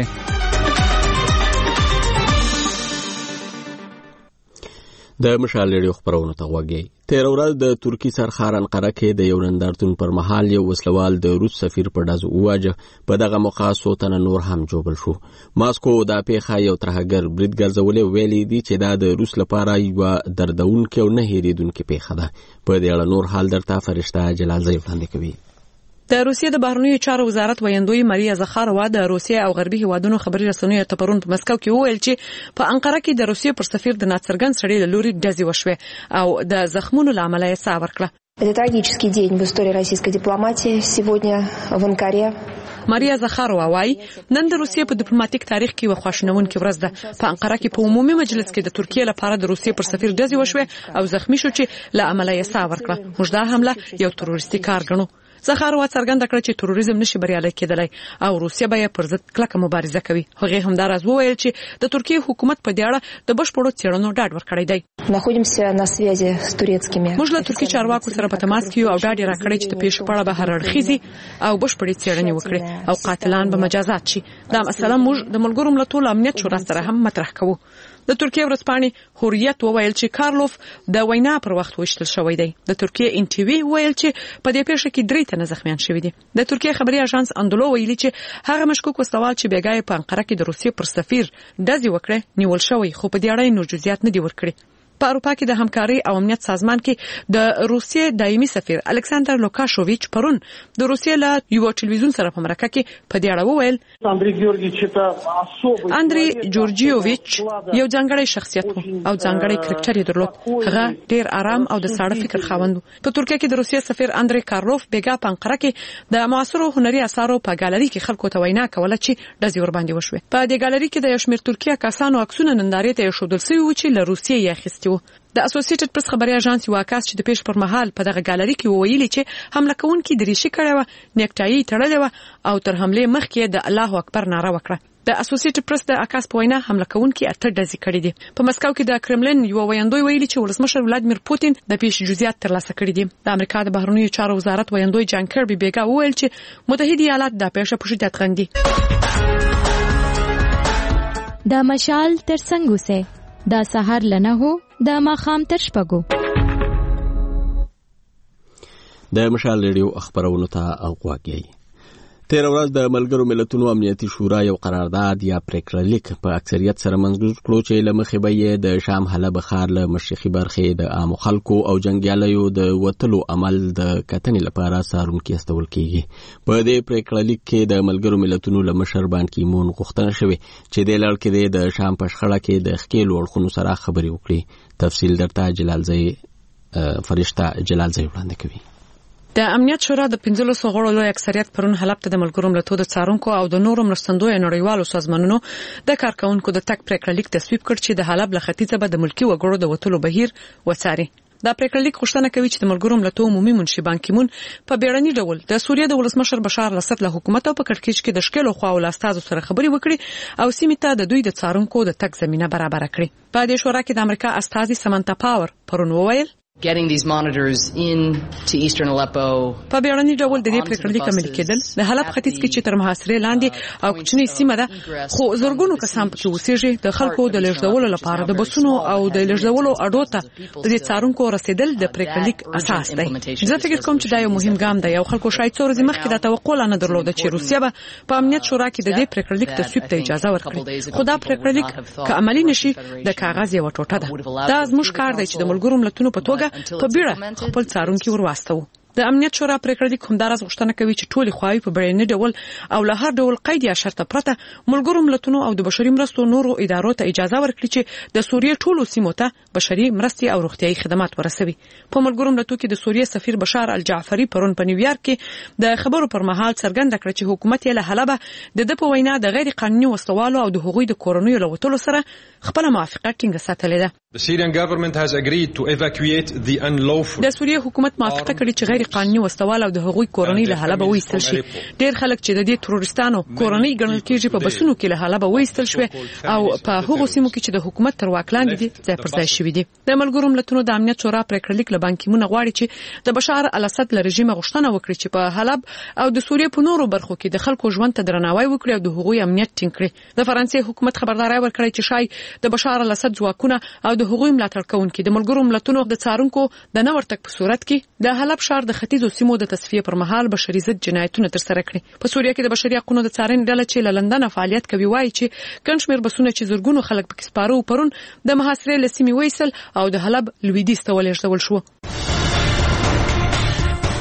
د مشال ریډیو خبرونه ته وګورئ. 13 ورځ د ترکی سرخار انقره کې د یو نندارتون پر مهال یو وسلوال د روس سفیر په ډز وواجه. په دغه موقع څو تنه نور هم جوړ شو. ماسکو دا پیښه یو ترهګر برید ګرځولې ویلي دي چې دا د روس لپاره یو دردونکې او نه هېریدونکې پیښه ده. په دې اړه نور حال درته فرشته جلال زی وړاندې کوي. د روسیې د بهرنیو چارو وزارت ویاندوی ماریا زخاروا د روسیې او غربي هیوادونو خبري رسنیو ته پرون په مسکو کې وویل چې په انقره کې د روسیې پر سفیر د ناڅرګند سړي له لوري ډزې وشوې او د زخمونو له امله یې ساه ورکړه. Это трагический день в истории российской дипломатии сегодня в Анкаре. ماریا زخاروا وايي نن د روسیې په ډیپلوماټیک تاریخ کې یو خواشینونکې ورځ ده. په انقره کې په عمومي مجلس کې د ترکیې لپاره د روسیې پر سفیر ډزې وشوې او زخمی شو چې له امله یې ساه ورکړه. موږ دا حمله یو تروریستي کار ګڼو. زخاروا څرګنده کړه چې تروریزم نشي بریالي کېدلی او روسیه به پر ضد کلکه مبارزه کوي. هغه همداراز وویل چې د ترکیې حکومت په دې اړه د بشپړو څېړنو ډاډ ورکړی دی. находимся на связи с турецкими. موږ له ترکیې چارواکو سره په تماس کې یو او ډاډ راکړی چې د پیښو په اړه به هر اړخیزي او بشپړې څېړنې وکړي او قاتلان به مجازات شي. دا مسله موږ د ملګرو ملتونو امنیت شورا سره هم مطرح کوو. د ترکیې ورځپاڼې حریت وویل چې کارلوف د وینا پر وخت وشتل شوی دی. د ترکیې ان ټي وی ویل چې په دې پیښه کې 3 تنه زخمیان شوي دي. د ترکیې خبري اژانس اندولو ویلي چې هغه مشکوک وسوال چې بیګای په انقره کې د روسیې پر سفیر ډزې وکړه نیول شوی خو په دې اړه نور جزئیات نه دي ورکړي. په اروپا کې د همکاري او امنیت سازمان کې د روسیې دایمي سفیر الکساندر لوکاشوویچ پرون د روسیې له یو ټلویزیون سره په مرکه کې په دې اړه وویل اندری جورجیوویچ یو ځانګړی شخصیت و او ځانګړی کرکټر یې درلود. هغه ډیر آرام او د ساده فکر خاوند و. په ترکیه کې د روسیې سفیر اندری کارلوف بیګا په انقره کې د معاصرو هنري اثارو په ګالري کې خلکو ته وینا کوله چې ډزې ور باندې وشوه. په دې ګالري کې د یو شمېر ترکیه کسانو عکسونه نندارې ته ښودل شوي و چې له روسیې یې اخیستي. د اسوسییټډ پریس خبري اژانس یو عکاس چې د پیښ پر مهال په دغه ګالري کې وویلي چې حمله کوونکي دریشي کړې و، نیکټایي تړلې و او تر حمله مخکې د الله اکبر ناره وکړه. د اسوسییټډ پریس د عکاس په وینا حمله کوونکي 8 ډزې کړې دي. په مسکو کې د کرملین یو ویاندوی ویلي چې ولسمشر ولادمیر پوتین د پیښې جزئیات ترلاسه کړي دي. د امریکا د بهرنیو چارو وزارت ویاندوی جان کربي بیګا وویل چې متحده ایالات د پیښې په شدت غندي. د مشال ترڅنګ اوسه دا سحر لنه هو د ماخام تر شپږو. د مشال ریډیو خبرونو ته اوغواګي. تیر ورځ د ملګرو ملتونو امنیتي شورا یو قرارداد یا پریکړه لیک په اکثریت سره منظور کړو چې لمخې به یې د شام حلب ښار له مشرقي برخې د عام خلکو او جنگیالیو د وتلو عمل د کتنې لپاره څارونکي استول کیږي. په دې پریکړه لیک کې د ملګرو ملتونو له مشر بان کی مون غوښتنه شوې چې د لړ کې د شام په شخړه کې د ښکیلو اړخونو سره خبرې وکړي. تفصیل درته جلالزی فرشته جلالزی وړاندې کوي. د امنیت شورا د 15 غړو لوی اکثریت پرون حلب ته د ملګرو ملتونو د څارونکو او د نورو مرستندوی نړیوالو سازمانونو د کارکونکو د تک پریکړه لیک تصویب کړ چې د حلب له ختیځه به د ملکی وګړو د وټولو بهیر وڅاري. دا پریکړه لیک غوښتنه کوي چې د ملګرو ملتونو عمومي منشي بان کی مون په بیړني ډول د سوریې د ولسمشر بشار الاسد له حکومت او په کړکېچ کې د شکل خو او لاستازو سره خبري وکړي او سیمه ته د دوی د څارونکو د تک زمينه برابر کړي. په دې شورا کې د امریکا استازي سمانتا پاور پرون وویل Getting these monitors in to Eastern Aleppo. په بیړني ډول د دې پریکړې لیک عملي کېدل د حلب ختیځ کې چې تر محاصرې لاندې او کوچنۍ سیمه ده خو زورګونو کسان پکې اوسېږي د خلکو د لېږدولو لپاره د بسونو او د لېږدولو اډو ته د دې څارونکو رسیدل د پریکړې لیک اساس دی. زه فکر کوم چې دا یو مهم ګام دی. یو خلکو شاید څو ورځې مخکې دا توقع نه درلوده چې روسیه به په امنیت شورا کې د دې پریکړې لیک تصویب ته اجازه ورکړي. خو دا پریکړې لیک که عملي نشي د کاغذ یو ټوټه ده. دا زموږ کار دی چې د ملګرو ملتونو په توګه په بیړه خپل څارونکي ورواستو. د امنیت شورا پریکړه لیک همدارس غوښتنه کوي چې ټولې خواوې په بیړني ډول او له هر ډول قید یا شرط پرته ملګرو ملتونو او د بشري مرستو نورو ادارو ته اجازه ورکړي چې د سوریې ټولو سیمو ته بشري مرستې او روغتيایي خدمات ورسوي. په ملګرو ملتونو کې د سوریې سفیر بشار الجعفری پرون په نیویارک کې د خبرو پر مهال څرګنده کړ چې حکومت یې له حلب د په وینا د غیر قانوني وسلوالو او د هغوی د کورونو له وټولو سره خپل موافقه ټینګه ساتلې ده. The Syrian government has agreed to evacuate the unlawful. د سوریې حکومت موافقه کړې چې غیر قانوني وسوال او د هغوی کورنۍ له حلب وایستل شي. ډېر خلک چې د دې تروریستانو کورنۍ ګڼل کېږي په بسونو کې له حلب وایستل شو او په هغو سیمو کې چې د حکومت تر واک لاندې دي ځای پر ځای شوي دي. د ملګرو ملتونو د امنیت شورا پریکړه لیک له بان کی مون غواړي چې د بشار الاسد له رژیم غوښتنه وکړي چې په حلب او د سوریې په نورو برخو کې د خلکو ژوند ته درناوی وکړي او د هغوی امنیت ټینګ کړي. د فرانسې حکومت خبرداري ورکړي چې شای د بشار الاسد ځواکونه او د هغوی ملاتړ کوونکي د ملګرو ملتونو د څارونکو د نه ورتګ په صورت کې د حلب ښار د ختیځو سیمو د تصفیه پر مهال بشري ضد جنایتونه ترسره کړي. په سوریه کې د بشري حقوقو د څارنې ډله چې له لندن فعالیت کوي وایي چې کنشمیر بسونه چې زورګونو خلک پکې سپارو پرون د محاصرې له سیمې وایسل او د حلب لویدیځ ته ولېږدول شو.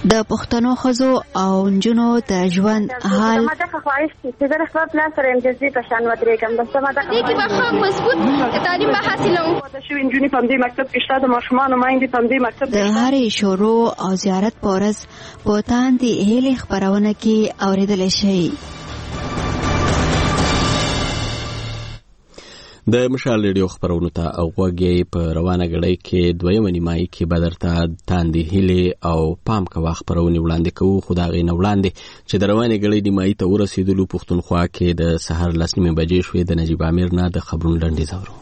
د پښتنو ښځو او نجونو د ژوند حال ما د خواهش چې د خپل پلان سره امجازي په شان ودرېږم بس ما د دې به مضبوط تعلیم به حاصلوم د شوي نجونې په دې مکتب کې شته د ماشومانو مایندې په دې مکتب د هرې شروع او زیارت په ورځ په تاندې هیلې خپرونه کې اورېدلی شي. د مشال ریډیو خبرونو ته غوږی په روانه غړۍ کې دویمه نیمایي کې به درته تاندې هیلې او پام کوه خبرونه وړاندې کوو. خو د هغې نه وړاندې چې د روانې غړۍ نیمایي ته ورسېدلو پښتونخوا کې د سهار 10 بجې شوې. د نجیب امیر نه د خبرونو لنډیز اورو.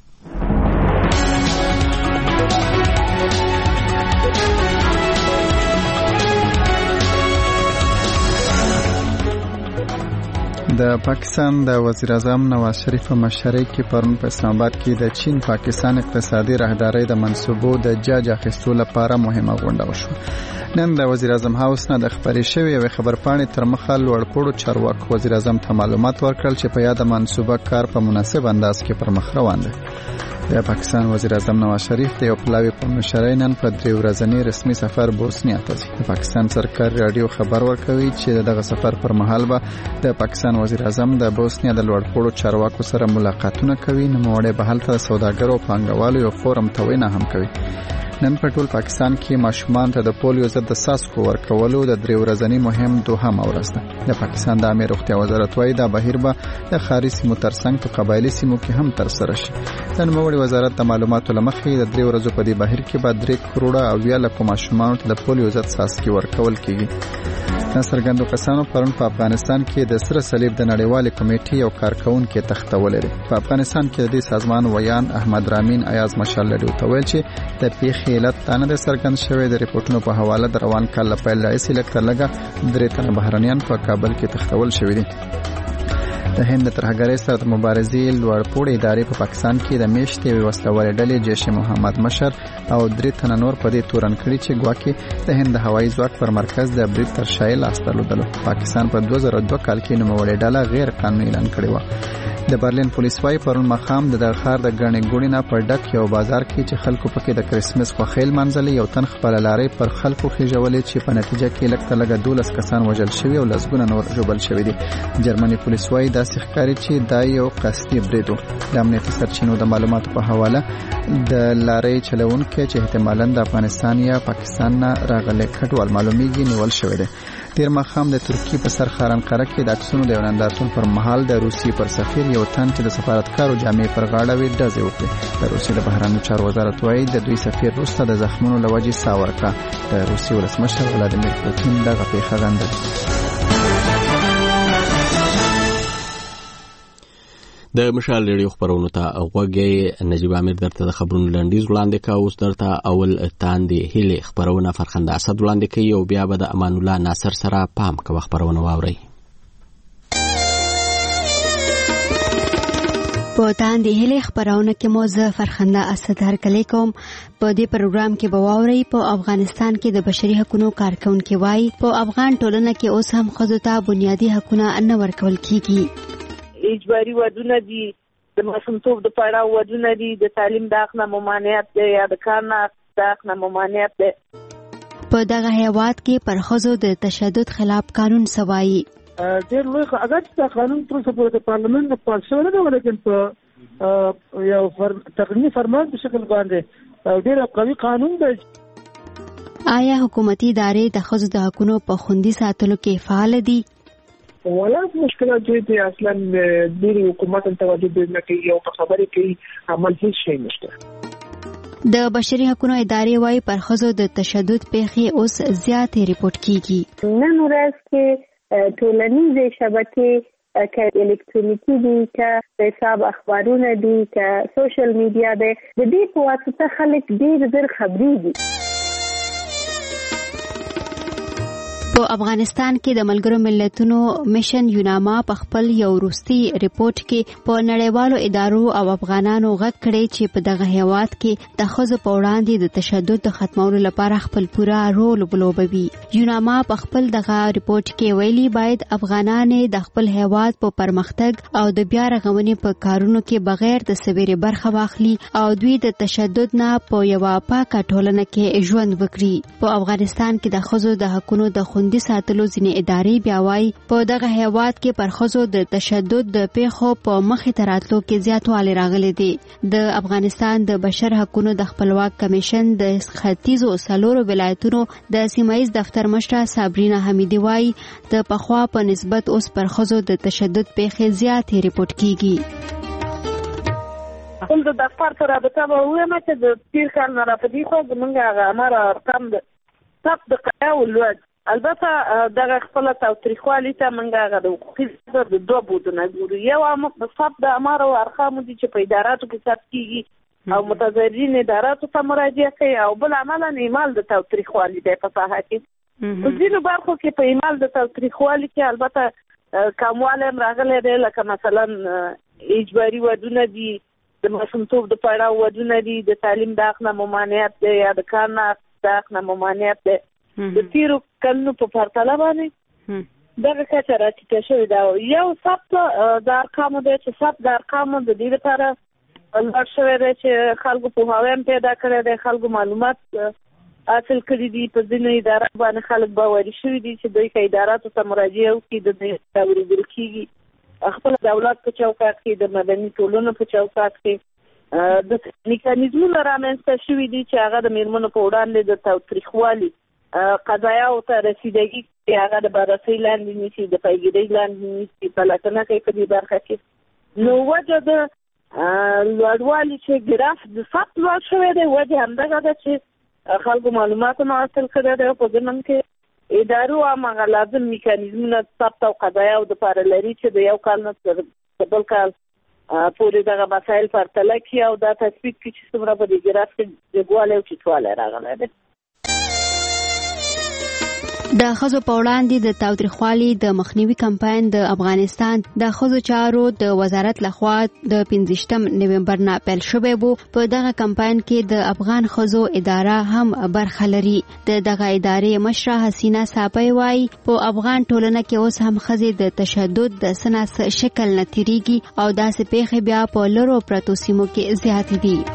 د پاکستان د وزیر اعظم نواز شریف په مشرۍ کې پرون په اسلام آباد کې د چین پاکستان اقتصادي راهدارۍ د منصوبو د جاج اخیستو لپاره مهمه غونډه وشوه. نن د وزیر اعظم هاوس نه د خبرې شوې یوې خبرپاڼې تر مخه لوړپوړو چارواکو وزیر اعظم ته معلومات ورکړل چې په یاده منصوبه کار په مناسب انداز کې پر مخ روان دی. د پاکستان وزیر اعظم نواز شریف د یو پلاوي په مشرۍ نن په 3 ورځنی رسمي سفر بوسنیا ته ځي. د پاکستان سرکاري رادیو خبر ورکوي چې دغه سفر پر مهال به د پاکستان وزیر اعظم د بوسنیا د لوړپوړو چارواکو سره ملاقاتونه کوي. نوموړی به هلته سوداګرو او پانګوالو یو فورم ته وینا هم کوي. نن په ټول پاکستان کې ماشومان ته د پولیو ضد د څاڅکو ورکولو د 3 ورځنی مهم دوهمه ورځ ده. د پاکستان د عامه روغتیا وزارت وايي دا بهیر به د ښاري سیمو ترڅنګ په قبایلي سیمو کې هم ترسره شي. د نوموړي وزارت د معلوماتو لمخې د 3 ورځو په دې بهیر کې به 3 کروڑه او 2 لک ماشومان ته د پولیو ضد څاڅکي ورکول کیږي. څرګندو کسانو پرون په افغانستان کې د سره صلیب د نړیوال کمیټې او کارکونکو تختول لري. په افغانستان کې د سازمان ویان احمد رامین ایاز مشال لري او ویل چې د پیښې علت تانه د سرګند شوی د ریپورتونو په حواله د روان کال لپاره لایسي لکه لګه 3 تنه بهرنیان په کابل کې تختول شوی دي. د هند ترهګرۍ سره د مبارزې لوړپوړې ادارې په پاکستان کې د میشتې وسلوالې ډلې جیش محمد مشر او 3 تنه نور په دې تورن کړي چې ګواکې د هند هوایي ځواک پر مرکز د برید تر شا لاس درلودلو. پاکستان په 2002 کال کې نوموړې ډله غیر قانوني اعلان کړې و. د برلین پولیس وايي پرون مخام د ښار د ګڼې ګوڼې نه په ډک یو بازار کې چې خلکو پکې د کرسمس خوښۍ لمانځلې یو تن خپل لارې پر خلکو خېژولې چې په نتیجه کې لږ 12 کسان وژل شوي او لسګونه نور ژوبل شوي دي. جرمني پولیس وايي دا ښکاري چې دا یو قصدي برید و. د امنیتي سرچینو د معلوماتو په حواله د لارې چلوونکي چې احتمالاً د افغانستان یا پاکستان نه راغلي کډوال معلومیږي نیول شوی دی. تیر مخام د ترکیې په سر خارنقره کې د عکسونو د نندارتون پر مهال د روسي پر سفیر یو تن چې د سفارتکارو جامې پر غاړه وي ډزې وکړې. د روسي د بهرنیو چارو وزارت وايي د دوی سفیر وروسته د زخمونو له وجې ساه ورکړه. د روسي ولسمشر ولادیمیر پوتین دغه پیښه غندلې. د مشال ریډیو خبرونو ته غوږی. نجیب امیر درته د خبرونو لنډیز وړاندې کا. اوس درته اول تاندې هیلې خبرونه فرخنده اسد وړاندې کوي او بیا به د امان الله ناصر سره پام کوه خبرونه واوري. په تاندې هیلې خبرونه کې مو زه فرخنده اسد هرکلی کوم. په دې پروګرام کې به واورئ په افغانستان کې د بشري حقوقو کارکونکو وايي په افغان ټولنه کې اوس هم ښځو ته بنیادي حقوق نه ورکول کیږي. اجباري ودونه دي، د ماشومتوب د پړاو ودونه دي، د تعلیم د حق نه ممانعت دی یا د کار نه د حق نه ممانعت دی. په دغه هیواد کې پر ښځو د تشدد خلاف قانون سوایي. ډېر لوی اگر چې قانون تر څو د پارلمان نه پاس شوی نه ولیکن په یو تقنیني فرمان په شکل باندې ډېر قوي قانون دی. آیا حکومتي ادارې د ښځو د حقوقو په خوندي ساتلو کې فعال دي؟ ولا مشکلات دي اصلا د حکومت توجه نه کوي او په خبرې کې عمل هیڅ شي نشته. د بشري حقوقو ادارې وايي پر ښځو د تشدد پیښې اوس زیاتې ریپورت کیږي. نن ورځ کې ټولنیزې شبکې که الکترونیکی دي که حساب اخبارونه دي که سوشل میډیا دي د دې په واسطه خلک ډېر زر خبري دي. په افغانستان کې د ملګرو ملتونو میشن یوناما په خپل یو وروستي ریپورت کې په نړیوالو ادارو او افغانانو غږ کړی چې په دغه هیواد کې د ښځو په وړاندې د تشدد د ختمولو لپاره خپل پوره رول ولوبوي. یوناما په خپل دغه ریپورت کې ویلي باید افغانان د خپل هیواد په پرمختګ او د بیا رغونې په کارونو کې بغیر د سویرې برخه واخلي او دوی د تشدد نه په یوه پاکه ټولنه کې ژوند وکړي. په افغانستان کې د ښځو د حقونو د خوندي ساتلو ځینې ادارې بیا وایي په دغه هیواد کې پر ښځو د تشدد د پیښو په مخې ته راتلو کې زیاتوالی راغلی دی. د افغانستان د بشر حقونو د خپلواک کمیشن د ختیځو 4 ولایتونو د سیمایي دفتر مشره صابرینا حمیدي وایي د پخوا په نسبت اوس پر ښځو د تشدد پیښې زیاتې ریپورټ کیږي. خپل د دفتر سره رابطه به ووایم چې د تیر کال نه راپدې خو زموږ هغه امر ارقام د ثبت د قیا ولود البته دغه خپل تاریخوالي ته موږ هغه د حقوقي د دوه بودونه ګورو. یو ثبت د امر او ارقام دي چې په اداراتو کې ثبت کیږي او متضررین اداراتو ته مراجعه کوي او بل عملا ایمال د تاریخوالي د په ساحه کې په ځینو برخو کې په ایمال د تاریخوالي کې البته کمواله راغلي دی، لکه مثلا اجباري ودونه دي، د ماشومتوب د پړاو ودونه دي، د تعلیم د حق نه ممانعت دی یا د کار نه د حق نه ممانعت دی. د تیرو کلونو په پرتله باندې دغه کچه راټیټه شوې ده. یو ثبت د ارقامو دی چې ثبت د ارقامو د دې لپاره لوړ شوی دی چې خلکو پوهاوی هم پیدا کړی دی، خلکو معلومات حاصل کړي دي، په ځینو ادارو باندې خلک باوري شوي دي چې دوی که اداراتو ته مراجعه وکړي د دوی اورېدل کېږي. خپل دولت په چوکاټ کې د مدني ټولنو په چوکاټ کې د میکانیزمونه رامنځته شوي دي چې هغه د میرمنو په وړاندې د تاوتریخوالي قضایاو ته رسیدګي هغه د بررسۍ لاندې نیسي، د پیګیرۍ لاندې نیسي، پلټنه کوي په دې برخه کې. نو وجه د لوړوالي چې ګراف د ثبت لوړ شوی دی وجه همدغه ده چې خلکو معلومات هم حاصل کړی دی او په ضمن کې ادارو هماغه لازم میکانیزمونه ثبت او قضایاو دپاره لري چې د یو کال نه تر بل کال پورې دغه مسایل پرتله کړي او دا تثبیت کړي چې څومره په دې ګراف کې جګوالی او ټیټوالی راغلی دی. د ښځو په وړاندې د تاوتریخوالي د مخنیوي کمپاین د افغانستان د ښځو چارو د وزارت لخوا د 15 نومبر نه پیل شوی و. په دغه کمپاین کې د افغان ښځو اداره هم برخه لري. د دغه ادارې مشره حسینه صافی وایي په افغان ټولنه کې اوس هم ښځې د تشدد د سناس شکل نه تیریږي او داسې پیښې بیا په لرو پرتو سیمو کې زیاتې دي.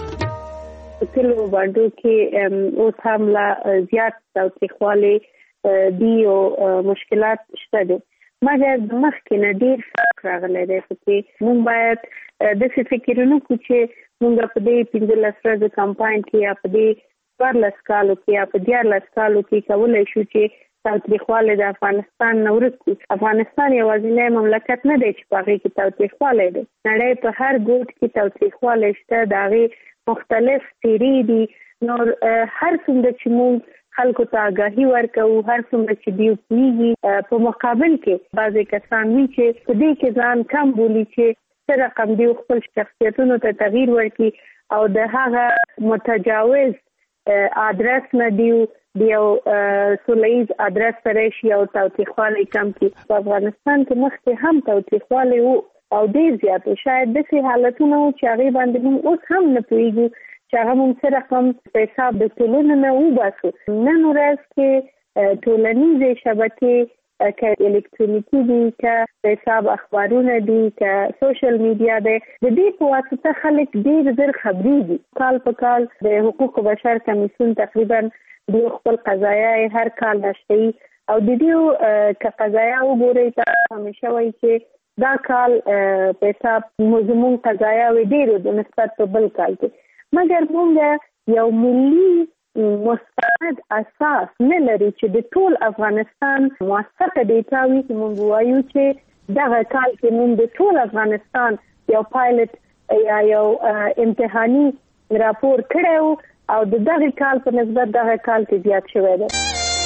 کلو باندې کې اوس هم لا زیات تاوتریخوالي دی او مشکلات شته دي، مګر د مخکې نه ډېر فرق راغلی دی. چې موږ باید داسې فکرونه وکړو چې موږ په دې 15 ورځو کمپاین کې یا په دې 14 کالو کې یا په 14 کالو کې کولی شو چې تاوتریخوالی د افغانستان نه ورک کړو. افغانستان یوازینی مملکت نه دی چې په هغې کې تاوتریخوالی دی. نړۍ په هر ګوټ کې تاوتریخوالی شته، د هغې مختلف څېرې دي. نو هر څومره چې موږ خلکو ته آګاهي ورکوو، هر څومره چې دیو پوهېږي، په مقابل کې بعضې کسان وي چې په دې کې ځان کم بولي چې څه رقم دیو خپل شخصیتونو ته تغییر ورکړي او د هغه متجاوز ادرس نه دیو د یو سولیز ادرس سره شي او تاوتریخوالی کم کړي. په افغانستان کې مخکې هم تاوتریخوالی و او ډېر زیات و. شاید داسې حالتونه و چې هغې باندې موږ اوس هم نه پوهېږو چې هغه موږ څه رقم په حساب د ټولنو نه وباسو. نن ورځ کې ټولنیزې شبکې که الکترونیکي دي، که په حساب اخبارونه دي، که سوشل میډیا دی، د دې په واسطه خلک ډېر زر خبرېږي. کال په کال د حقوقو بشر کمیسیون تقریبا دوی خپل قضایای هر کال نشته او د دې که قضایا وګورئ تاسو همیشه وایي چې دا کال په حساب زموږ قضایاوې ډېرې د نسبت په بل کال کې، مګر موږ یو ملي مستند اساس نه لري چې د ټول افغانستان موثقه ډیټا وي چې موږ وایو چې دغه کال کې موږ د ټول افغانستان یو پایلټ یا یو امتحاني راپور کړی او د دغه کال په نسبت دغه کال کې زیات شوی دی.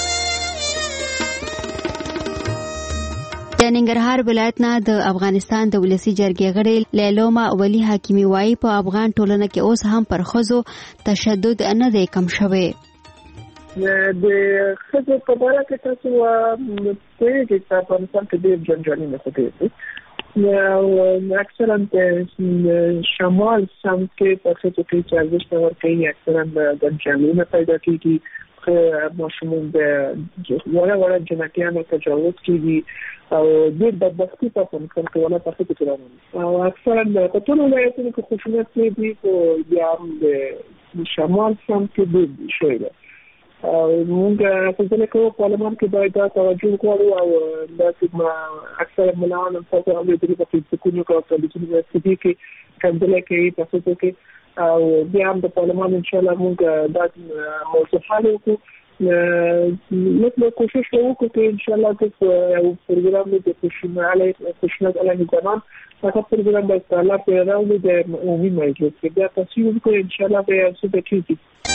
د ننګرهار ولایت نه د افغانستان د ولسی جرګې غړي لیلوما ولی حکیمی وایي په افغان ټولنه کې اوس هم پر ښځو تشدد نه دی کم شوی. د خځو په اړه کې تاسو پوهیږئ چې افغانستان کې ډېر جنجالونه کوي او اکثرا د شمال سم کې په خځو کې چې ارزښت ورکوي اکثرا د جنجالونه پیدا کیږي ماشومان د وړه جنکیانو تجاوز کیږي او ډېر بدبختي په افغانستان کې ولا په خځو کې راغلي او اکثرا په ټولو ولایتونو کې خشونت دی خو بیا هم د شمال سم کې ډېر شوی دی موږ په ځل کې په پارلمان کې باید دا توجه وکړو او دا چې اکثر مليان په تاسو باندې د فیسبوکونو او ټلویزیون کې کندل کې تاسو کې او بیا هم د پارلمان ان شاء الله موږ دا موضوع حل وکړو نو کوشش وکړو چې ان شاء الله د پروګرام د خشونت علیه زنان هغه پروګرام به تعالی په راوړي د عمومي مجلس کې بیا تاسو وکړئ ان شاء الله به څه کېږي.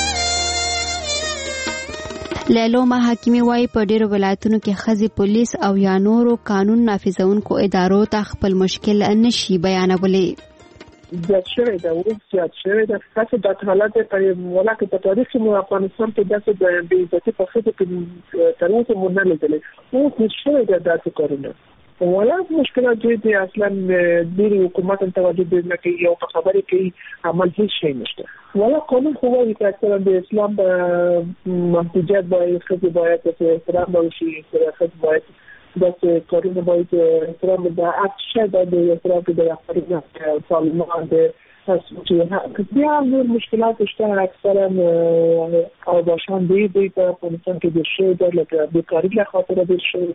لیلوما حکیمی وايي په ډیرو ولایتونو کې ښځې پولیس او یا نورو قانون نافذونکو ادارو ته خپل مشکل نشي بیانولی. زیات شوی دا زیات شوی دا تاسو د حالات په ولا کې په تاریخ کې افغانستان کې داسې د عزت په خاطر کې تر اوسه مونږ نه لیدل او شوی دا داسې کارونه ولا مشکلات دي اصلا د حکومت توجه دې نه کوي او په خبرې کې عمل هیڅ شي نشته ولا قانون خو وايي چې اصلا د اسلام محدودیت باید احترام وشي خدای باید داسې کارونه باید احترام د اکثر د احترام د افریقا پارلمان د چې بیا نور مشکلات شته اکثرا او باشان دی په افغانستان کې د شی د بیکاری له خاطر د شی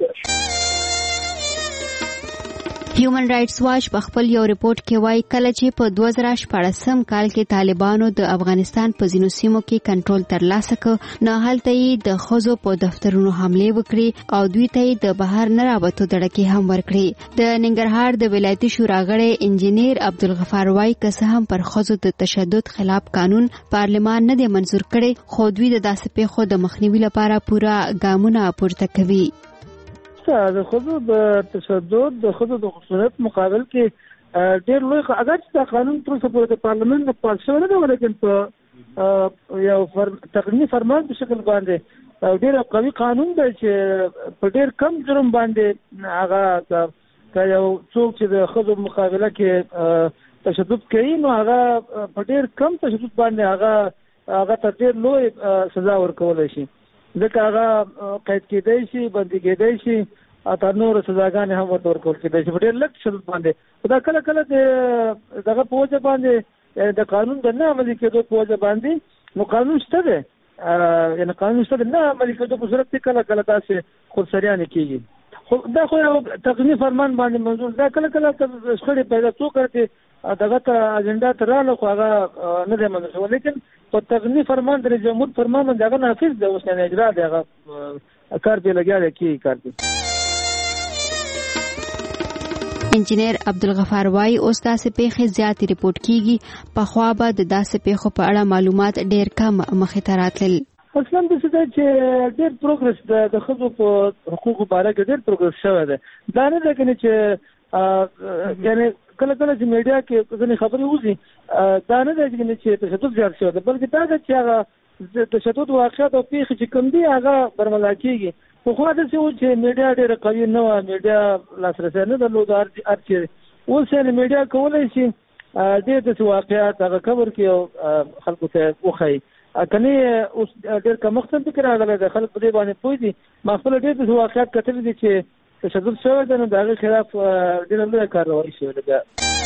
هیومن رائټس واچ په خپل یو ریپورت کې وایي کله چې په 2014 کال کې طالبانو د افغانستان په ځینو سیمو کې کنټرول ترلاسه کړ نه هلته یې د ښځو په دفترونو حملې وکړې او دوی ته یې د بهر نه راوتو دړکې هم ورکړې. د ننګرهار د ولایتي شورا غړی انجینیر عبدالغفار وايي که څه هم پر ښځو د تشدد خلاف قانون پارلمان نه دی منظور کړی خو دوی د داسې پیښو د مخنیوي لپاره پوره ګامونه پورته کوي. د خودو د تشدد د خودو د خشونت مقابل کې ډېر لوی اگر چې قانون تر څو پورې د پارلمان نه پاس شوی نه ولیکن په یو تقنینی فرمان په شکل باندې ډېر قوي قانون دی چې په ډېر کم جرم باندې هغه یو څوک چې د خودو مقابله کې تشدد کوي نو هغه په ډېر کم تشدد باندې هغه تر ډېر لوی سزا ورکولی شي ځکه هغه قید کېدای شي بندي کېدای شي او نور سزاګانې هم ورته ورکول کېدای شي په ډېر لږ شدت باندې دا کله کله دغه په وجه باندې د قانون د نه عملي کېدو په وجه باندې نو قانون شته دی یعنې قانون شته دی نه عملي کېدو په صورت کې کله کله داسې خودسریانې کېږي خو دا خو یو تقنیني فرمان باندې منظور دا کله کله شخړې پیدا څوک کړي دغه ته اجنډا ته راغله خو هغه نه دی منظور شوی لیکن په تقنیني فرمان د جمهور فرمان باندې هغه نافذ دی اوس نه اجرا دی هغه کار به لګیا دی کی کار دی. انجینیر عبدالغفار وايي اوس داسې پیښې زیاتې ریپورټ کیږي پخوا به د داسې پیښو په اړه معلومات ډېر کم مخې ته راتلل. اصلا د څه چې ډېر پروګرس د ښځو په حقوقو باره کې ډېر پروګرس شوی دی دا نه ده چې یعنې کله کله چې میډیا کې ځینې خبرې وځي دا نه ده چې تشدد زیات شوی دی بلکې دا ده چې هغه تشدد واقعیت او پیښې چې کوم دي هغه برملا کېږي پخوا داسې و چې میډیا ډېره قوي نه وه میډیا لاسرسی نه درلود هر چیرې اوس یعنې میډیا کولی شي ډېر داسې واقعیات هغه کور کړي او خلکو ته وښایي کني اوس ډېر کمښت هم پکې راغلی دی خلک په دې باندې پوه دي ما خپله ډېر داسې واقعیات کتلي دي چې تشدد شوی دی نو د هغې خلاف ډېره لویه کارروایي شوې ده.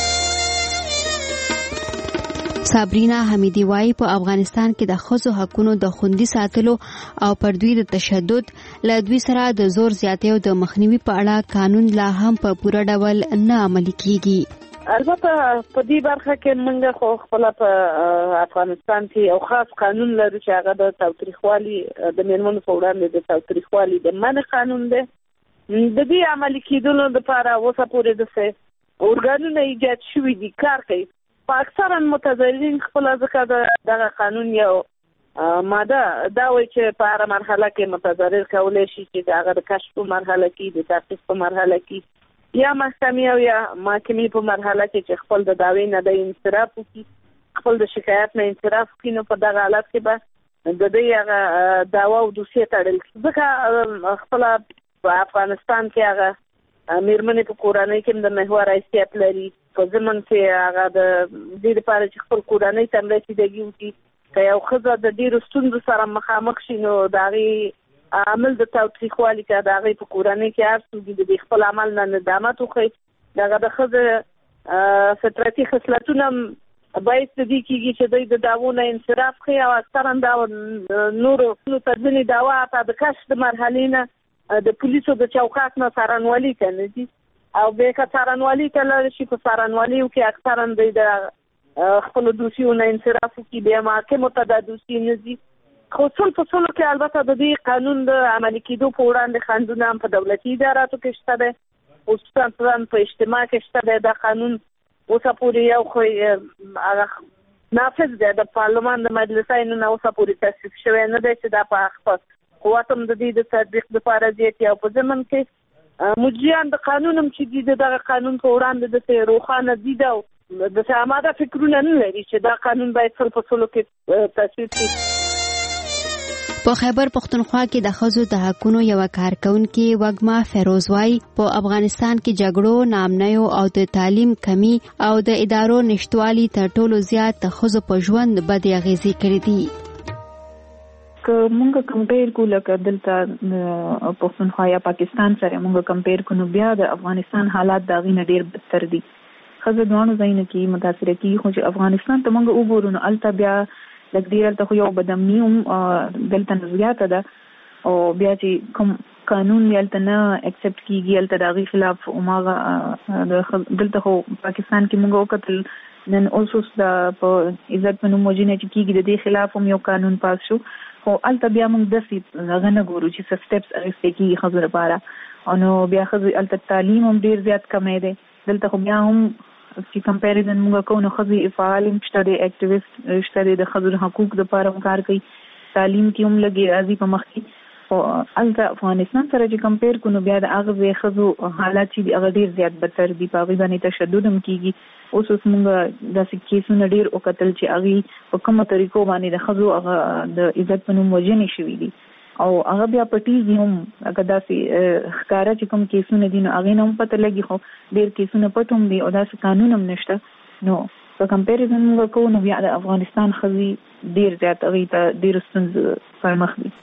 صابرینا حمیدي وايي په افغانستان کې د ښځو حقونو د خوندي ساتلو او پر دوی د تشدد له دوی سره د زور زیاتۍ او د مخنیوي په اړه قانون لا هم په پوره ډول نه عملي کیږي. البته په دې برخه کې موږ خو خپل په افغانستان کې یو خاص قانون لرو چې هغه د تاوتریخوالي د میرمنو په وړاندې د تاوتریخوالي د منع قانون دی. د دې عملي کېدلو لپاره اوسه پورې داسې ارګانونه ایجاد شوي دي کار کوي په اکثرا متضررین خپل ځکه دغه قانون یو ماده دا وایي چې په هره مرحله کې متضرر کولی شي چې د هغه د کشف په مرحله کې د تحقیق په مرحله کې یا محکمې او یا محاکمې په مرحله کې چې خپل د دعوې نه د انصراف وکړي خپل د شکایت نه انصراف وکړي نو په دغه حالت کې به د دې هغه دعوا او دوسیه تړل ځکه خپل په افغانستان کې هغه میرمنې په کورنۍ کې د محور حیثیت لري په ضمن کې هغه د دې لپاره چې خپل کورنۍ ته مرستندګي وکړي که یو ښځه د ډېرو ستونزو سره مخامخ شي نو د هغې عمل د تاوتریخوالي که د هغې په کورنۍ کې هر څوک د خپل عمل نه ندامت وښیي دغه د ښځه فطرتي خصلتونه باید د دې کېږي چې دوی د دعوو نه انصراف ښیي او اکثرا دا نورو ترځنې دعوا په د کشف د مرحلې نه د پولیسو د چوکاټ نه څارنوالي ته نه ځي او بیا که څارنوالي ته لاړ شي په څارنواليو کې اکثرا دوی د خپلو دوسیو نه انصراف وکړي بیا محاکمو ته دا دوسیې نه ځي خو څل په څلو کې البته د دې قانون د عملي کېدو په وړاندې خنډونه هم په دولتي اداراتو کې شته دی خصوصا په اجتماع کې شته دی دا قانون اوسه پورې یو خو هغه نافذ دی د پارلمان د مجلسینو نه اوسه پورې تصویب شوی نه دی چې دا په خپل قوت هم د دې د تطبیق لپاره زیات یا په ضمن کې مجریان د قانون هم چې دي دغه قانون په وړاندې د روښانه دي دا د آماده فکرونه نه لري چې دا قانون باید څل په څلو کې تصویب شي. په خیبر پختونخوا کې د ښځو د حقونو یو کارکونکي وګما فیروز وايي په افغانستان کې جګړو نامنیو او د تعلیم کمی او د ادارو نشټوالي تر ټولو زیات د ښځو په ژوند بدې اغېزې کړې دي. که مونږ کمپیر کو لکه دلته پښتونخوا یا پاکستان سره مونږ کمپیر کو نو بیا د افغانستان حالات دا غي نه ډیر بدتر دي. خزه دوانو ځایونه کې متاثر کی خو چې افغانستان ته مونږ وګورو نو الته بیا لکه ډیر ته یو بدامنیوم دلته نزیاته ده او بیا چې کوم قانون یلته نه اکسپټ کیږي یلته دغه خلاف اوماغه دلته خو پاکستان کې مونږ وکتل نن اوسوس د په عزت په نوم وجنه چې کیږي د دې خلاف هم یو قانون پاس شو خو الته بیا موږ د سي غنه ګورو چې څه سټیپس اخیستل کیږي خبره لپاره او نو بیا خو الته تعلیم هم ډیر زیات کمې ده دلته خو بیا هم چې کمپیریزن موږ کوو نو خزي فعال شته دي اکټیویست شته د خزر حقوق لپاره کار کوي تعلیم کې هم لګي راځي په مخ کې او الته افغانستان سره چې کمپیر کو نو بیا د هغه خزو حالات چې هغه ډیر زیات بدتر دي په باندې تشدد هم کیږي اوس موږ د کیسونو ډیر او قتل چې هغه په کومه طریقو باندې د خزو هغه د عزت په نوم وجنې شوې دي او هغه بیا پټیږي هم هغه داسې ښکارا چې کوم کیسونه دي نو هغه هم پته لګي خو ډیر کیسونه پټوم دي او داسې قانون هم نشته نو په کمپیریزن موږ کوو نو بیا د افغانستان خزي ډیر زیات هغه ته ډیر ستونزې پر مخ دي.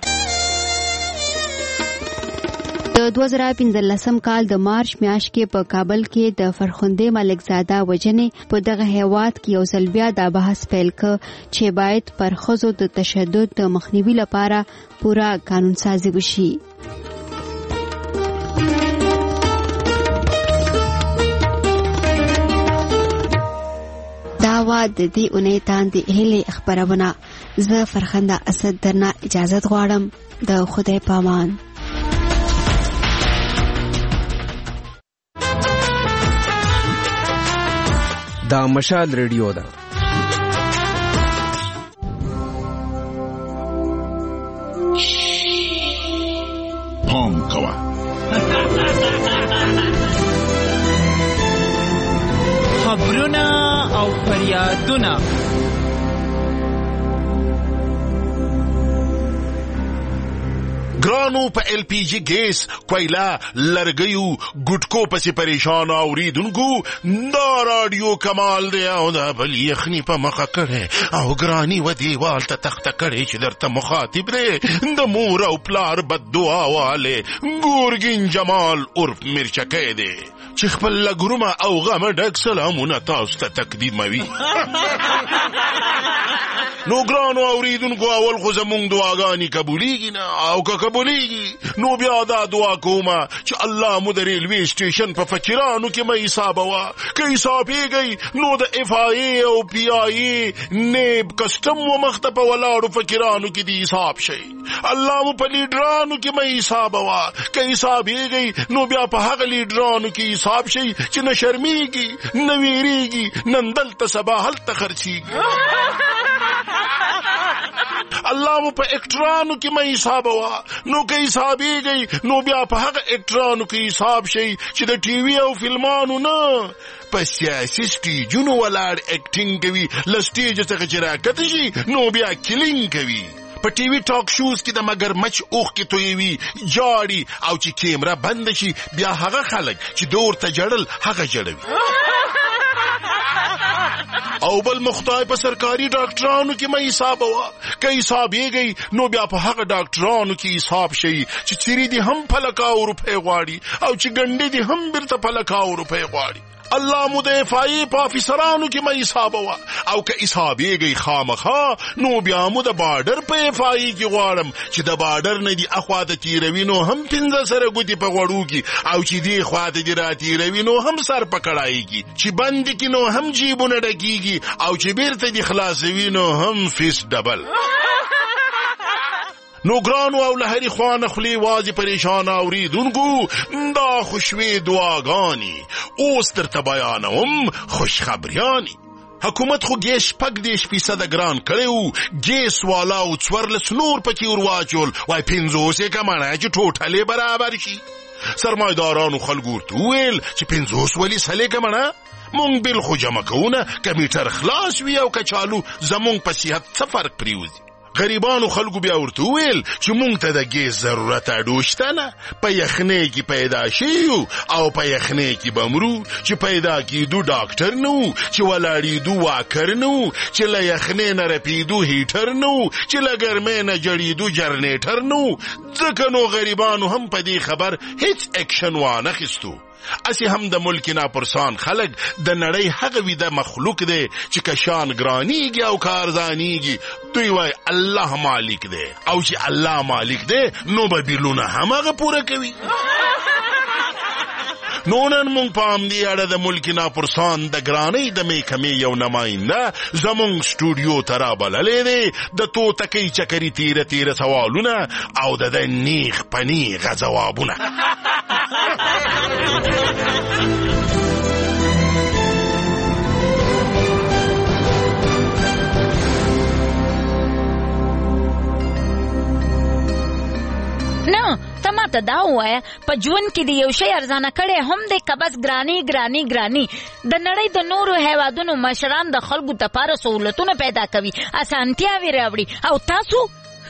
د 2015 کال د مارچ میاشت کې په کابل کې د فرخندې ملک زاده وجنې په دغه هیواد کې یو ځل بیا د بحث پیل ک چې باید پر ښځو د تشدد د مخنیوي لپاره پورا قانون سازي وشي. دا وا د دې اونۍ تاندې هلي خبرونه زه فرخنده اسد درنه اجازه غواړم د خدای پامان. دا مشال ریډیو ده. پام کوه. خبرونه او فریادونه ګرانو په ال پی جی ګیس کویلا لرګیو ګټکو پسې پریشان اوریدونکو دا رادیو کمال دی او دا بل یخنی په مخه کړي او ګرانی و دیوال ته تخته کړي چې درته مخاطب دی د مور او پلار بد دعا واله ګورګین جمال عرف مرچکې دی چې خپل لګرومه او غمه ډک سلامونه تاسو ته تقدیم وي. نو ګرانو اوریدونکو اول خو زمونږ دعاګانې قبولیږي نه او که قبولیږي نو بیا دا دعا کومه چې الله مو د ریلوی سټیشن په فقیرانو کې مې حسابوه که حسابېږئ نو د اف آی ای او پی آی ای نیب کسټم و مخته په ولاړو فقیرانو کې د حساب شي الله مو په لیډرانو کې مې حسابوه که حسابېږئ نو بیا په هغه لیډرانو کې حساب شي چې نه شرمېږي نه ویریږي نن دلته سبا هلته خرڅېږي. الله مو په اکټرانو کې مې حساب وا نو کې حسابېږي نو بیا په هغه اکټرانو کې حساب شي چې د ټي وي او فلمانو نه په سیاسي سټیجونو ولاړ اکټینګ کوي لسټیج څخه چې راکته شي نو بیا کلینګ کوي په ټي وي ټاک شوز کې د مگرمچ اوخ کې تویوي جاړي او چې کیمرا بند شي بیا هغه خلک چې دور ته جړل هغه جړوي او بل مختای په سرکاري ډاکټرانو کې مې حساب وا که حساب یې گئی نو بیا په هغه ډاکټرانو کې حساب شي چې چیرې دي هم فلکاو روپے غواړي او چې ګنډې دي هم بیرته فلکاو روپے غواړي الله مو د افای په افسرانو کې مې حساب وا او که حساب یې گئی خامخا نو بیا مو د بارډر په افای کې غواړم چې د بارډر نه دی اخوا د تیروي نو هم 15 سره ګوتی په غوړو کې او چې دی خوا د دی را تیروي نو هم سر پکړای کی چې بند کې نو هم جیبونه ډکیږي او چې بیرته دی خلاصوي نو هم فیس ډبل نو ګرانو او لهري خوانه خلی وازی پریشان اوریدونکو دا خوشوي دعاګانی اوس ترته بیانوم خوش خبریانی حکومت خو ګیس پک دیش فیصد ګران کړو ګیس والا او څورلس نور پکې ورواچول وای 50 کمانه چې ټوټاله برابر شي سرمایدارانو خلګو ویل چې 50 ولی سله کمانه مونږ بل خو جمع کوونه کمیټر خلاص وی او کچالو زمونږ په صحت څه فرق پریوزي غریبانو خلکو بیا ورته ویل چې مونږ ته د ګیس ضرورت اډوشته نه په یخنۍ کې پیدا شیو او په یخنۍ کې بمرو چې پیدا کیدو ډاکټر نو چې ولاړیدو واکر نو چې له یخنۍ نه رپیدو هیټر نو چې له ګرمۍ نه جړیدو جرنیټر نو ځکه نو غریبانو هم په دې خبر هیڅ اکشن وانه خستو اسی هم د ملک ناپرسان خلق د نړۍ هغه وی د مخلوق دی چې کشان ګرانیږي او کارزانیږي دوی وای الله مالک دی او چې الله مالک دی نو به بیلونه هم هغه پوره کوي نونن مونږ پام دی اړه د ملک ناپرسان د ګرانۍ د میکمې یو نماینده زمونږ سټوډیو ترا بللې دی د تو تکي چکري تیر سوالونه او د نیخ پنی غځوابونه نه ته ماته دا ووایه په ژوند کې د یو شی ارزانه کړی هم دی که بس ګراني د نړۍ د نورو هیوادونو مشران د خلکو دپاره سهولتونه پیدا کوي اسانتیاوې راوړي او تاسو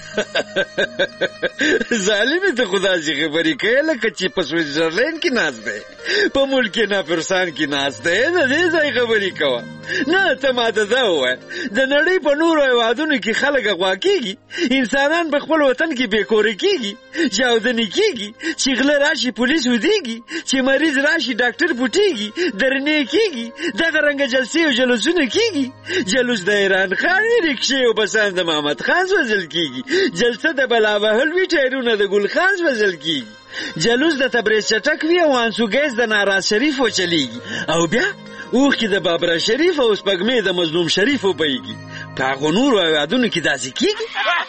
ظالمې ته خدا چې خبرې کوي لکه چې په سویټزرلینډ کې ناست دی په ملک ناپرسان کې ناست دی د دې ځای خبرې کوه نه ته ماته دا ووایه د نړۍ په نورو هیوادونو کې خلک اغوا کېږي انسانان په خپل وطن کې بېکوره کېږي چاودنې کېږي چې غله راشي پولیس ودېږي چې مریض راشي ډاکټر پوټېږي درنې کېږي دغه رنګه جلسې او جلوسونه کېږي جلوس د ایران خان وي رکشې او بسان د محمد خان سوځل کېږي جلسه د بلاوهل وي ټایرونه د ګل خان سوځل کېږي جلوس د تبریز چټک وي او انسوګیز د ناراض شریف وچلیږي او بیا اوښکې د بابرا شریف او سپږمې د مظلوم شریف وبهیږي په هغو نورو هیوادونو کې داسې کېږي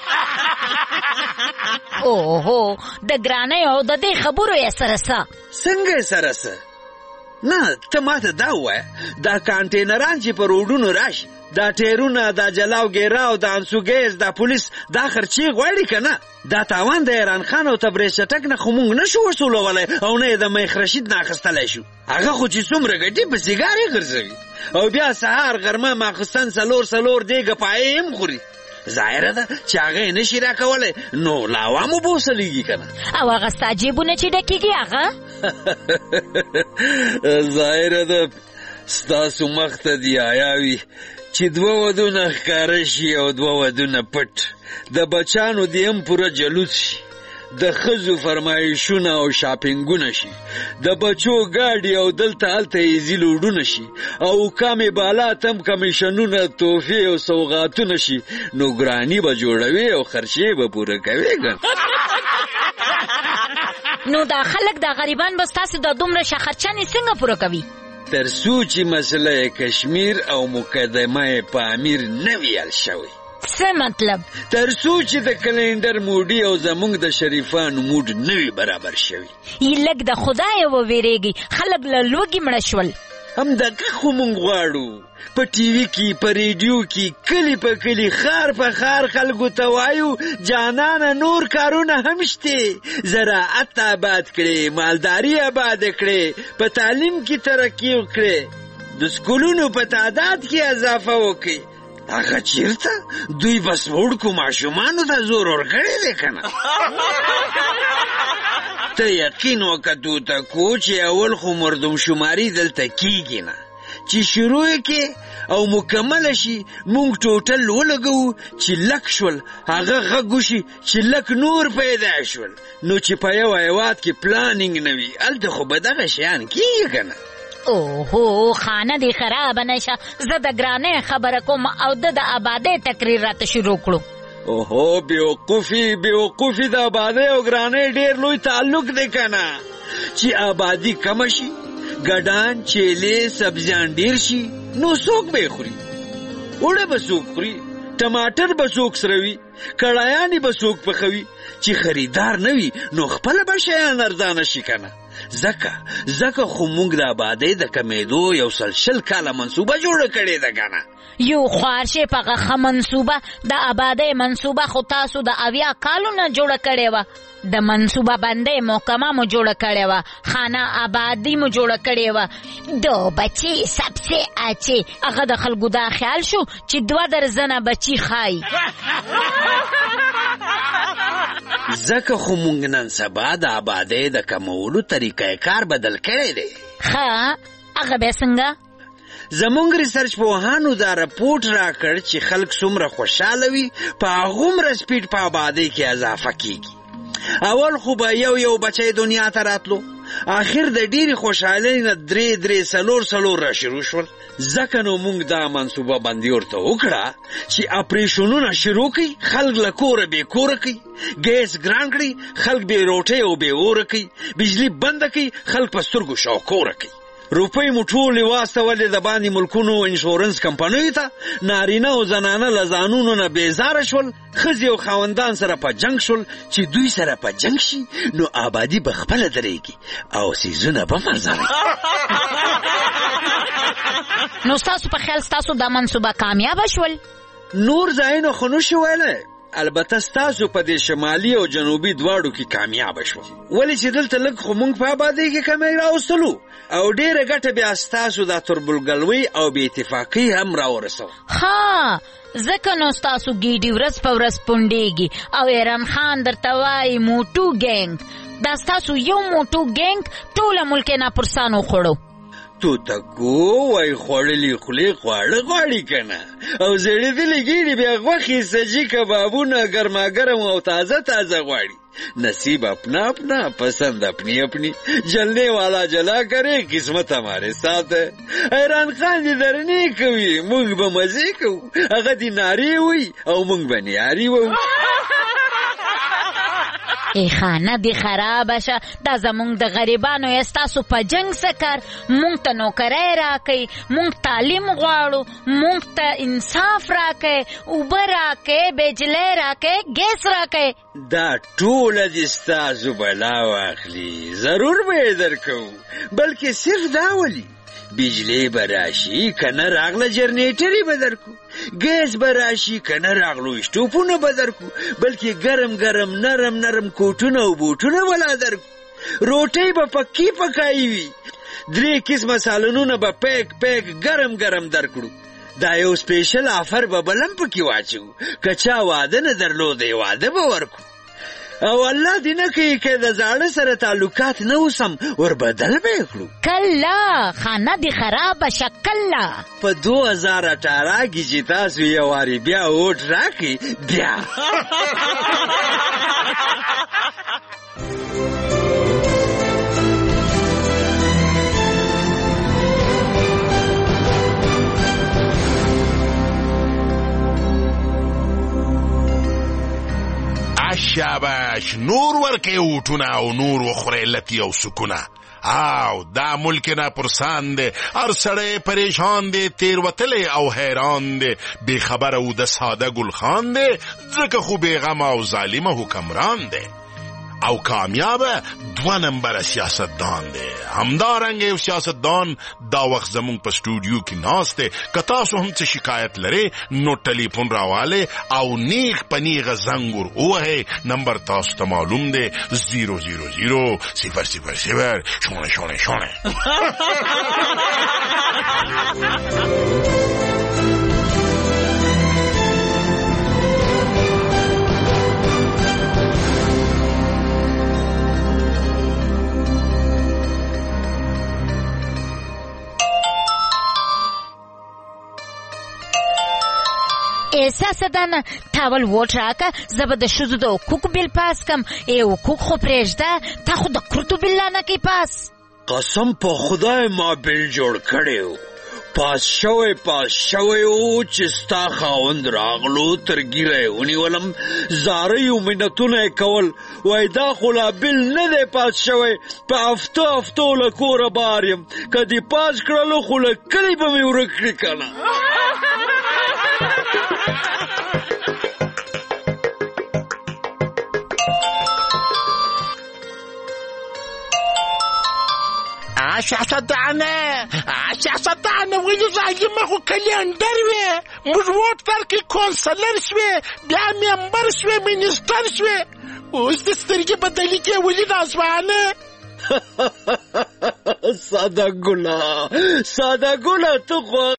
اوهو د ګرانۍ او د دې خبرو یې سره څه څنګه یې سره څه نه ته ماته دا ووایه دا کانټینران چې په روډونو راشي دا ټیرونه دا جلاو ګیراو دا انسوګیز دا پولیس دا خرچې غواړي که نه دا تاوان د ایران خان او تبریز چټک نه خو موږ نشو وصولولی او نه یې د میخ رشید نه اخیستلی شو هغه خو چې څومره ګټي په سیګار یې ګرځوي او بیا سهار غرمه ماخستن څلور دیګه پایې هم خوري ظاهره ده چې هغه یې نشي راکولی نو له عوامو به وسلیږي که نه او هغه ستا جیبونه چې ډکېږي هغه ظاهره ده ستاسو مخ ته دي حیاوي چې 2 ودونه ښکاره شي او 2 ودونه پټ د بچانو دې هم پوره جلوس شي د ښځو فرمایشونه او شاپینګونه شي د بچو ګاډي او دلته هلته ایزي لوډونه شي او کامې بالا تم کمیشنونه تحفې او سوغاتونه شي نو ګراني به جوړوي او خرچې به پوره کوي نو دا خلک دا غریبان به ستاسو د دومره شخرچانې څنګه پوره کوي تر څو چې مسله کشمیر او مقدمه پامیر نه وي حل شوی څه مطلب تر څو چې د کلندر موډي او زمونږ د شریفانو موډ نه وي برابر شوی لږ د خدایه وویریږي خلک له لوږې مړه شول همدغه خو مونږ غواړو په ټي وي کې په ریډیو کې کلی په کلی خار په خار خلکو ته وایو جانانه نور کارونه هم شته زراعت آباد کړي مالداري آباد کړي په تعلیم کې ترقي وکړي د سکولونو په تعداد کې اضافه وکړي هغه چیرته دوی بس وړکو ماشومانو ته زور ورکړی دی که نه ته یقین وکړه توتکو چې اول خو مردم شماري دلته کیږي نه چې شروع کې او مکمل شي مونږ ټوټل ولګو چې لک شول هغه غږ وشي چې لک نور پیدا شول نو چې په یو هیواد کې پلانینګ نه وي هلته خو به دغه شیان کیږي که نه اوهو خانه دې خرابه نشه زه د ګرانۍ خبره کوم او د آبادۍ تقریر راته شروع کړو اوهو بیوقوفي د آبادۍ او ګرانۍ ډېر لوی تعلق دی که نه چې آبادي کمه شي ګډان چیلې سبزیان ډېر شي نو څوک به یې خوري اوړه به څوک خوري ټماټر به څوک سروي کړایانې به څوک پخوي چې خریدار نه وي نو خپله به شیان ارزانه شي که نه ځکه خو موږ د آبادۍ د کمیدو یو 100 کاله منصوبه جوړه کړې ده که نه یو خوارشې په هغه ښه منصوبه د آبادۍ منصوبه خو تاسو د 80 کالو نه جوړه کړې وه د منصوبه بندۍ محکمه مو جوړه کړې وه خانه آبادي مو جوړه کړې وه دو بچې سبسې اچې هغه د خلکو دا خیال شو چې 2 درزنه بچي ښایي ځکه خو موږ نن سبا د آبادۍ د کمولو طریقه کار بدل کړی دی ښه هغه بیا څنګه زمونږ ریسرچ پوهانو دا رپورټ راکړ چې خلک څومره خوشحاله وي په هغومره سپیډ په آبادۍ کې اضافه کیږي اول خو به یو بچی دنیا ته راتلو آخر د ډېرې خوشحالۍ نه 3 را شروع شول ځکه نو موږ دا منصوبه بندي ورته وکړه چې اپریشنونه شروع کړي خلک له کوره بې کوره کړي ګیس ګران کړي خلک بې روټۍ او بې اوره کړي بجلي بنده کړي خلک په سترګو شاوکوره کړي روپۍ مو ټولې واستولې د باندې ملکونو انشورنس کمپنیو ته نارینه او زنانه له ځانونو نه بیزاره شول ښځې او خاوندان سره په جنګ شول چې دوی سره په جنګ شي نو آبادي به خپله درېږي او سیزونه به مرزوي نو ستاسو په خیال ستاسو دا منصوبه کامیابه شول نور ځایونه خو نشو ویلی البته ستاسو په دې شمالي او جنوبي دواړو کې کامیابه شو ولې چې دلته لږ خو موږ په آبادۍ کې کمی راوستلو او ډېره ګټه بیا ستاسو دا تربلګلوۍ او بې اتفاقۍ هم راورسوه ها ځکه نو ستاسو ګیډي ورځ په ورځ پونډېږي او ایران خان درته وایي موټو ګینګ دا ستاسو یو موټو ګینګ ټوله ملک یې ناپرسان وخوړو توتکو وای خوړلي خولې خواړه غواړي که نه او زړېدلې ګیډې بیا غوښې سجي کبابونه ګرماګرم او تازه غواړي نصیب اپنا اپنا پسند اپنی اپنی جلنے والا جلا کرے قسمت ہمارے ساتھ ہے حیران خان دی درنی کوي مونږ به مزه کوو هغه دی ناری وي او مونږ به نیاري وو ای خانه دی خرابه شه دا زمونږ د غریبانو استاسو په جنگ سکر مونږ ته نوکرۍ راکئ مونږ تعلیم غواړو مونږ ته انصاف راکئ اوبه راکئ بجلی راکئ ګیس راکئ دا ټوله دې ستاسو بلا واخلي ضرور به یې درکوو بلکې صرف دا ولي بجلی به راشي که نه راغله جرنیټرې به درکو ګیس به راشي که نه راغلو اسټوپونه به درکو بلکې ګرم نرم کوټونه او بوټونه به لا درکو روټۍ به پکې پکایي وي 3 قسمه سالونونه به پیک ګرم درکړو دا یو سپیشل آفر به بلم پکې واچو که چا واده نه درلودی واده به ورکو او الله دې نه کوي که د زاړه سره تعلقات نه اوسم وربدل به یې کړو کله خانه دې خرابه شه کله په 2018 کې چې تاسو یو وارې بیا ووټ راکړئ بیا شاباش نور ورکه اوټونه او نور وخوره لتی او سکونه او دا ملک نه پرسان دی هر سړی پریشان دی تیر وتلی او حیران دی بے خبر او د ساده ګل خان دی ځکه خو بیغم او ظالمه حکمران دی او کامیابه 2 نمبر سیاستدان دی همدارنګه یو سیاستدان دا وخت زمونږ په سټوډیو کې ناست دی که تاسو هم څه شکایت لرئ نو ټلیفون راواله او نیغ په نیغه زنګ ور ووهئ نمبر تاسو ته معلوم دی 000 شونه احساس ده نه تاول ووټ راکه زه به د ښځو د حقوقو بیل پاس کم حقوق خو پرېږده تا خو د کرتو بیل نه کوي پاس قسم په خدای ما بیل جوړ کړی و پاس شوی و چې ستا خاوند راغلو تر ګیره یې ونیولم زارۍ و منتونه یې کول وایي دا خو لا بیل نه دی پاس شوی په هفتو له کوره بار یم که دې پاس کړلو خو له کلي به مې ورک کړي که نه سیاستدانه ولې ظالمه خو کلندر وې موږ ووټ درکړې کونسلر شوې بیا ممبر شوې منیستر شوې اوس د سترګې بدلې کې ولې نازوانه ساده ګله ته خو